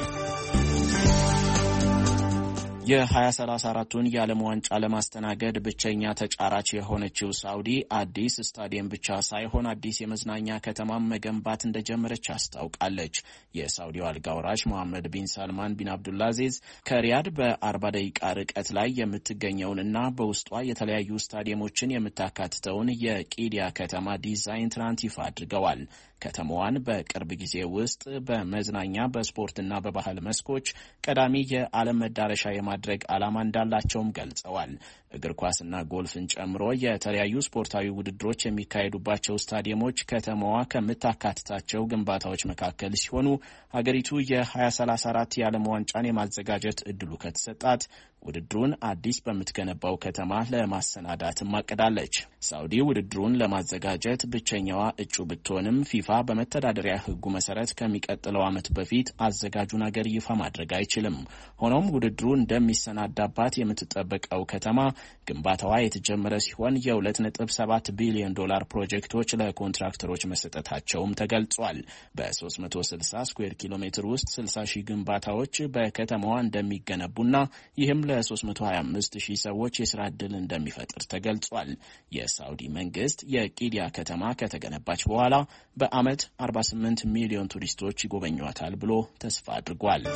የ2034ቱን የዓለም ዋንጫ ለማስተናገድ ብቸኛ ተጫራች የሆነችው ሳውዲ አዲስ ስታዲየም ብቻ ሳይሆን አዲስ የመዝናኛ ከተማም መገንባት እንደጀመረች አስታውቃለች። የሳውዲው አልጋ ወራሽ መሐመድ ቢን ሳልማን ቢን አብዱልአዚዝ ከሪያድ በአርባ ደቂቃ ርቀት ላይ የምትገኘውንና በውስጧ የተለያዩ ስታዲየሞችን የምታካትተውን የቂዲያ ከተማ ዲዛይን ትናንት ይፋ አድርገዋል። ከተማዋን በቅርብ ጊዜ ውስጥ በመዝናኛ በስፖርትና በባህል መስኮች ቀዳሚ የዓለም መዳረሻ የማድረግ ዓላማ እንዳላቸውም ገልጸዋል። እግር ኳስና ጎልፍን ጨምሮ የተለያዩ ስፖርታዊ ውድድሮች የሚካሄዱባቸው ስታዲየሞች ከተማዋ ከምታካትታቸው ግንባታዎች መካከል ሲሆኑ ሀገሪቱ የ2034 የዓለም ዋንጫን የማዘጋጀት እድሉ ከተሰጣት ውድድሩን አዲስ በምትገነባው ከተማ ለማሰናዳት ማቀዳለች። ሳውዲ ውድድሩን ለማዘጋጀት ብቸኛዋ እጩ ብትሆንም ፊፋ በመተዳደሪያ ሕጉ መሰረት ከሚቀጥለው ዓመት በፊት አዘጋጁን ሀገር ይፋ ማድረግ አይችልም። ሆኖም ውድድሩ እንደሚሰናዳባት የምትጠበቀው ከተማ ግንባታዋ የተጀመረ ሲሆን የሁለት ነጥብ ሰባት ቢሊዮን ዶላር ፕሮጀክቶች ለኮንትራክተሮች መሰጠታቸውም ተገልጿል። በሶስት መቶ ስልሳ ስኩዌር ኪሎ ሜትር ውስጥ ስልሳ ሺህ ግንባታዎች በከተማዋ እንደሚገነቡና ይህም ለ325 ሺህ ሰዎች የስራ ዕድል እንደሚፈጥር ተገልጿል። የሳውዲ መንግስት የቂዲያ ከተማ ከተገነባች በኋላ በአመት አርባ ስምንት ሚሊዮን ቱሪስቶች ይጎበኟታል ብሎ ተስፋ አድርጓል።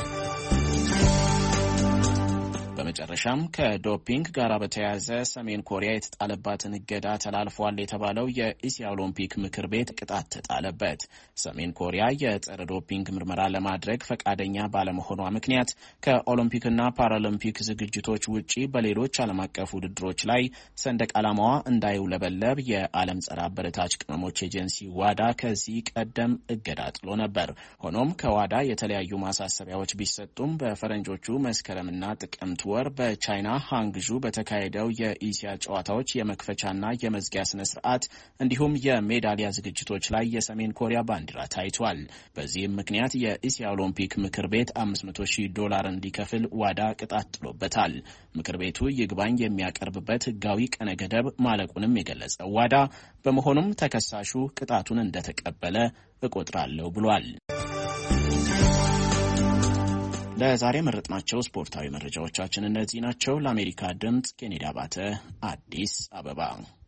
በመጨረሻም ከዶፒንግ ጋር በተያያዘ ሰሜን ኮሪያ የተጣለባትን እገዳ ተላልፏል የተባለው የእስያ ኦሎምፒክ ምክር ቤት ቅጣት ተጣለበት። ሰሜን ኮሪያ የጸረ ዶፒንግ ምርመራ ለማድረግ ፈቃደኛ ባለመሆኗ ምክንያት ከኦሎምፒክና ፓራሊምፒክ ዝግጅቶች ውጪ በሌሎች ዓለም አቀፍ ውድድሮች ላይ ሰንደቅ ዓላማዋ እንዳይውለበለብ የዓለም ጸረ አበረታች ቅመሞች ኤጀንሲ ዋዳ ከዚህ ቀደም እገዳ ጥሎ ነበር። ሆኖም ከዋዳ የተለያዩ ማሳሰቢያዎች ቢሰጡም በፈረንጆቹ መስከረምና ጥቅምት ወር በቻይና ሃንግዡ በተካሄደው የኢሲያ ጨዋታዎች የመክፈቻና የመዝጊያ ስነ ስርዓት እንዲሁም የሜዳሊያ ዝግጅቶች ላይ የሰሜን ኮሪያ ባንዲራ ታይቷል። በዚህም ምክንያት የኢሲያ ኦሎምፒክ ምክር ቤት አምስት መቶ ሺህ ዶላር እንዲከፍል ዋዳ ቅጣት ጥሎበታል። ምክር ቤቱ ይግባኝ የሚያቀርብበት ህጋዊ ቀነ ገደብ ማለቁንም የገለጸው ዋዳ በመሆኑም ተከሳሹ ቅጣቱን እንደተቀበለ እቆጥራለሁ ብሏል። ለዛሬ መረጥናቸው ስፖርታዊ መረጃዎቻችን እነዚህ ናቸው። ለአሜሪካ ድምጽ ኬኔዲ አባተ አዲስ አበባ።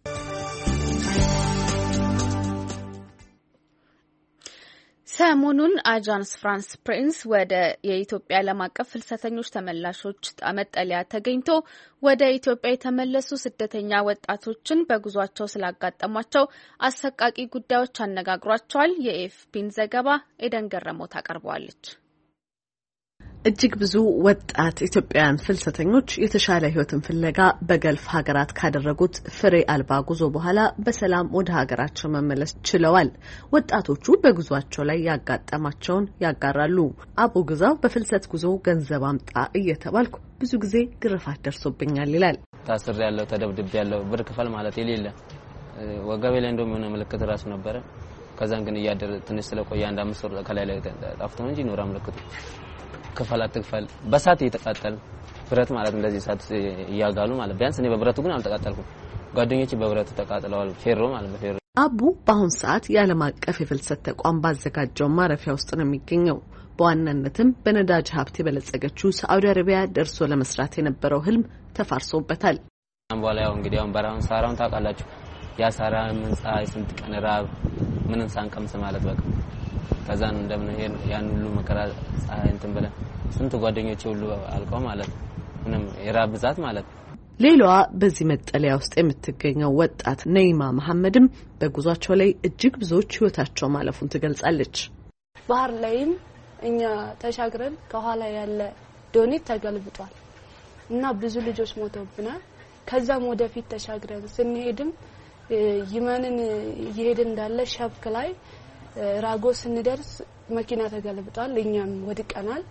ሰሞኑን አጃንስ ፍራንስ ፕሬስ ወደ የኢትዮጵያ ዓለም አቀፍ ፍልሰተኞች ተመላሾች መጠለያ ተገኝቶ ወደ ኢትዮጵያ የተመለሱ ስደተኛ ወጣቶችን በጉዟቸው ስላጋጠሟቸው አሰቃቂ ጉዳዮች አነጋግሯቸዋል። የኤፍፒን ዘገባ ኤደን ገረመው ታቀርበዋለች። እጅግ ብዙ ወጣት ኢትዮጵያውያን ፍልሰተኞች የተሻለ ህይወትን ፍለጋ በገልፍ ሀገራት ካደረጉት ፍሬ አልባ ጉዞ በኋላ በሰላም ወደ ሀገራቸው መመለስ ችለዋል። ወጣቶቹ በጉዟቸው ላይ ያጋጠማቸውን ያጋራሉ። አቡ ግዛው በፍልሰት ጉዞ ገንዘብ አምጣ እየተባልኩ ብዙ ጊዜ ግርፋት ደርሶብኛል ይላል። ታስር ያለው ተደብድብ ያለው ብር ክፈል ማለት የሌለ ወገቤ ላይ እንደውም የሆነ ምልክት ራሱ ነበረ። ከዛን ግን እያደረ ትንሽ ስለቆየ አንድ አምስት ወር ከላይ ላይ ጠፍቶ እንጂ ኖራ ምልክቱ ክፈል አትክፈል በሳት እየተቃጠል ብረት ማለት እንደዚህ ሳት እያጋሉ ማለት ቢያንስ እኔ በብረቱ ግን አልተቃጠልኩም። ጓደኞቼ በብረቱ ተቃጥለዋል። ፌሮ ማለት በፌሮ አቡ በአሁን ሰዓት የዓለም አቀፍ የፍልሰት ተቋም ባዘጋጀው ማረፊያ ውስጥ ነው የሚገኘው። በዋናነትም በነዳጅ ሀብት የበለጸገችው ሳዑዲ አረቢያ ደርሶ ለመስራት የነበረው ህልም ተፋርሶበታል። አምባላ ያው እንግዲህ አሁን በራውን ሳራውን ታውቃላችሁ። ያ ሳራ ምን ፀሐይ ስንት ቀን ራብ ምንም ሳንቀምስ ማለት በቃ ከዛን እንደምን ያን ሁሉ መከራ ፀሐይ እንትን ብለን ስንት ጓደኞቼ ሁሉ አልቀው ማለት ምንም የራብ ብዛት ማለት። ሌላዋ በዚህ መጠለያ ውስጥ የምትገኘው ወጣት ነይማ መሐመድም በጉዟቸው ላይ እጅግ ብዙዎች ህይወታቸው ማለፉን ትገልጻለች። ባህር ላይም እኛ ተሻግረን ከኋላ ያለ ዶኒት ተገልብጧል እና ብዙ ልጆች ሞተውብናል። ከዛም ወደፊት ተሻግረን ስንሄድም ይመንን እየሄድን እንዳለ ሸፍክ ላይ ራጎ ስንደርስ መኪና ተገልብጧል። እኛም ወድቀናል።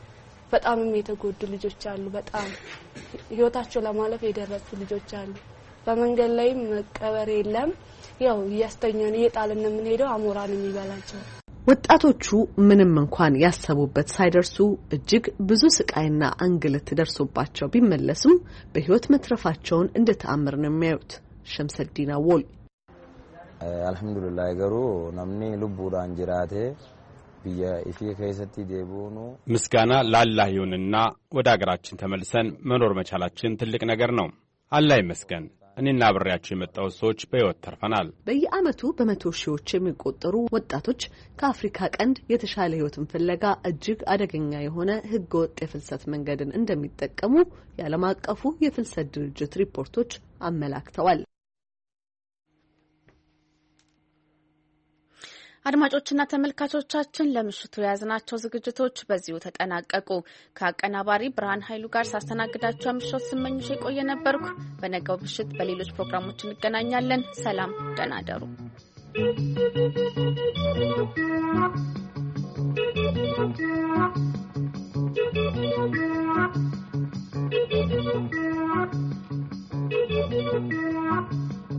በጣምም የተጎዱ ልጆች አሉ በጣም ህይወታቸው ለማለፍ የደረሱ ልጆች አሉ በመንገድ ላይ መቀበር የለም ያው ያስተኛን እየጣልን ምን ሄደው አሞራን የሚበላቸው ወጣቶቹ ምንም እንኳን ያሰቡበት ሳይደርሱ እጅግ ብዙ ስቃይና አንግልት ደርሶባቸው ቢመለሱም በህይወት መትረፋቸውን እንደ ተአምር ነው የሚያዩት ሸምሰዲና ወል አልহামዱሊላህ ገሩ ነምኔ ልቡራን ጅራቴ ቢያ ኢፊ ከይሰቲ ደቡኑ ምስጋና ለአላህ ይሁንና ወደ አገራችን ተመልሰን መኖር መቻላችን ትልቅ ነገር ነው አላህ ይመስገን እኔና አብሬያቸው የመጣው ሰዎች በህይወት ተርፈናል በየአመቱ በመቶ ሺዎች የሚቆጠሩ ወጣቶች ከአፍሪካ ቀንድ የተሻለ ህይወትን ፍለጋ እጅግ አደገኛ የሆነ ህገወጥ የፍልሰት መንገድን እንደሚጠቀሙ የዓለም አቀፉ የፍልሰት ድርጅት ሪፖርቶች አመላክተዋል አድማጮችና ተመልካቾቻችን ለምሽቱ ያዝናቸው ዝግጅቶች በዚሁ ተጠናቀቁ ከአቀናባሪ ብርሃን ኃይሉ ጋር ሳስተናግዳችሁ አምሽት ስመኝሽ የቆየ ነበርኩ በነገው ምሽት በሌሎች ፕሮግራሞች እንገናኛለን ሰላም ደህና ደሩ Thank you.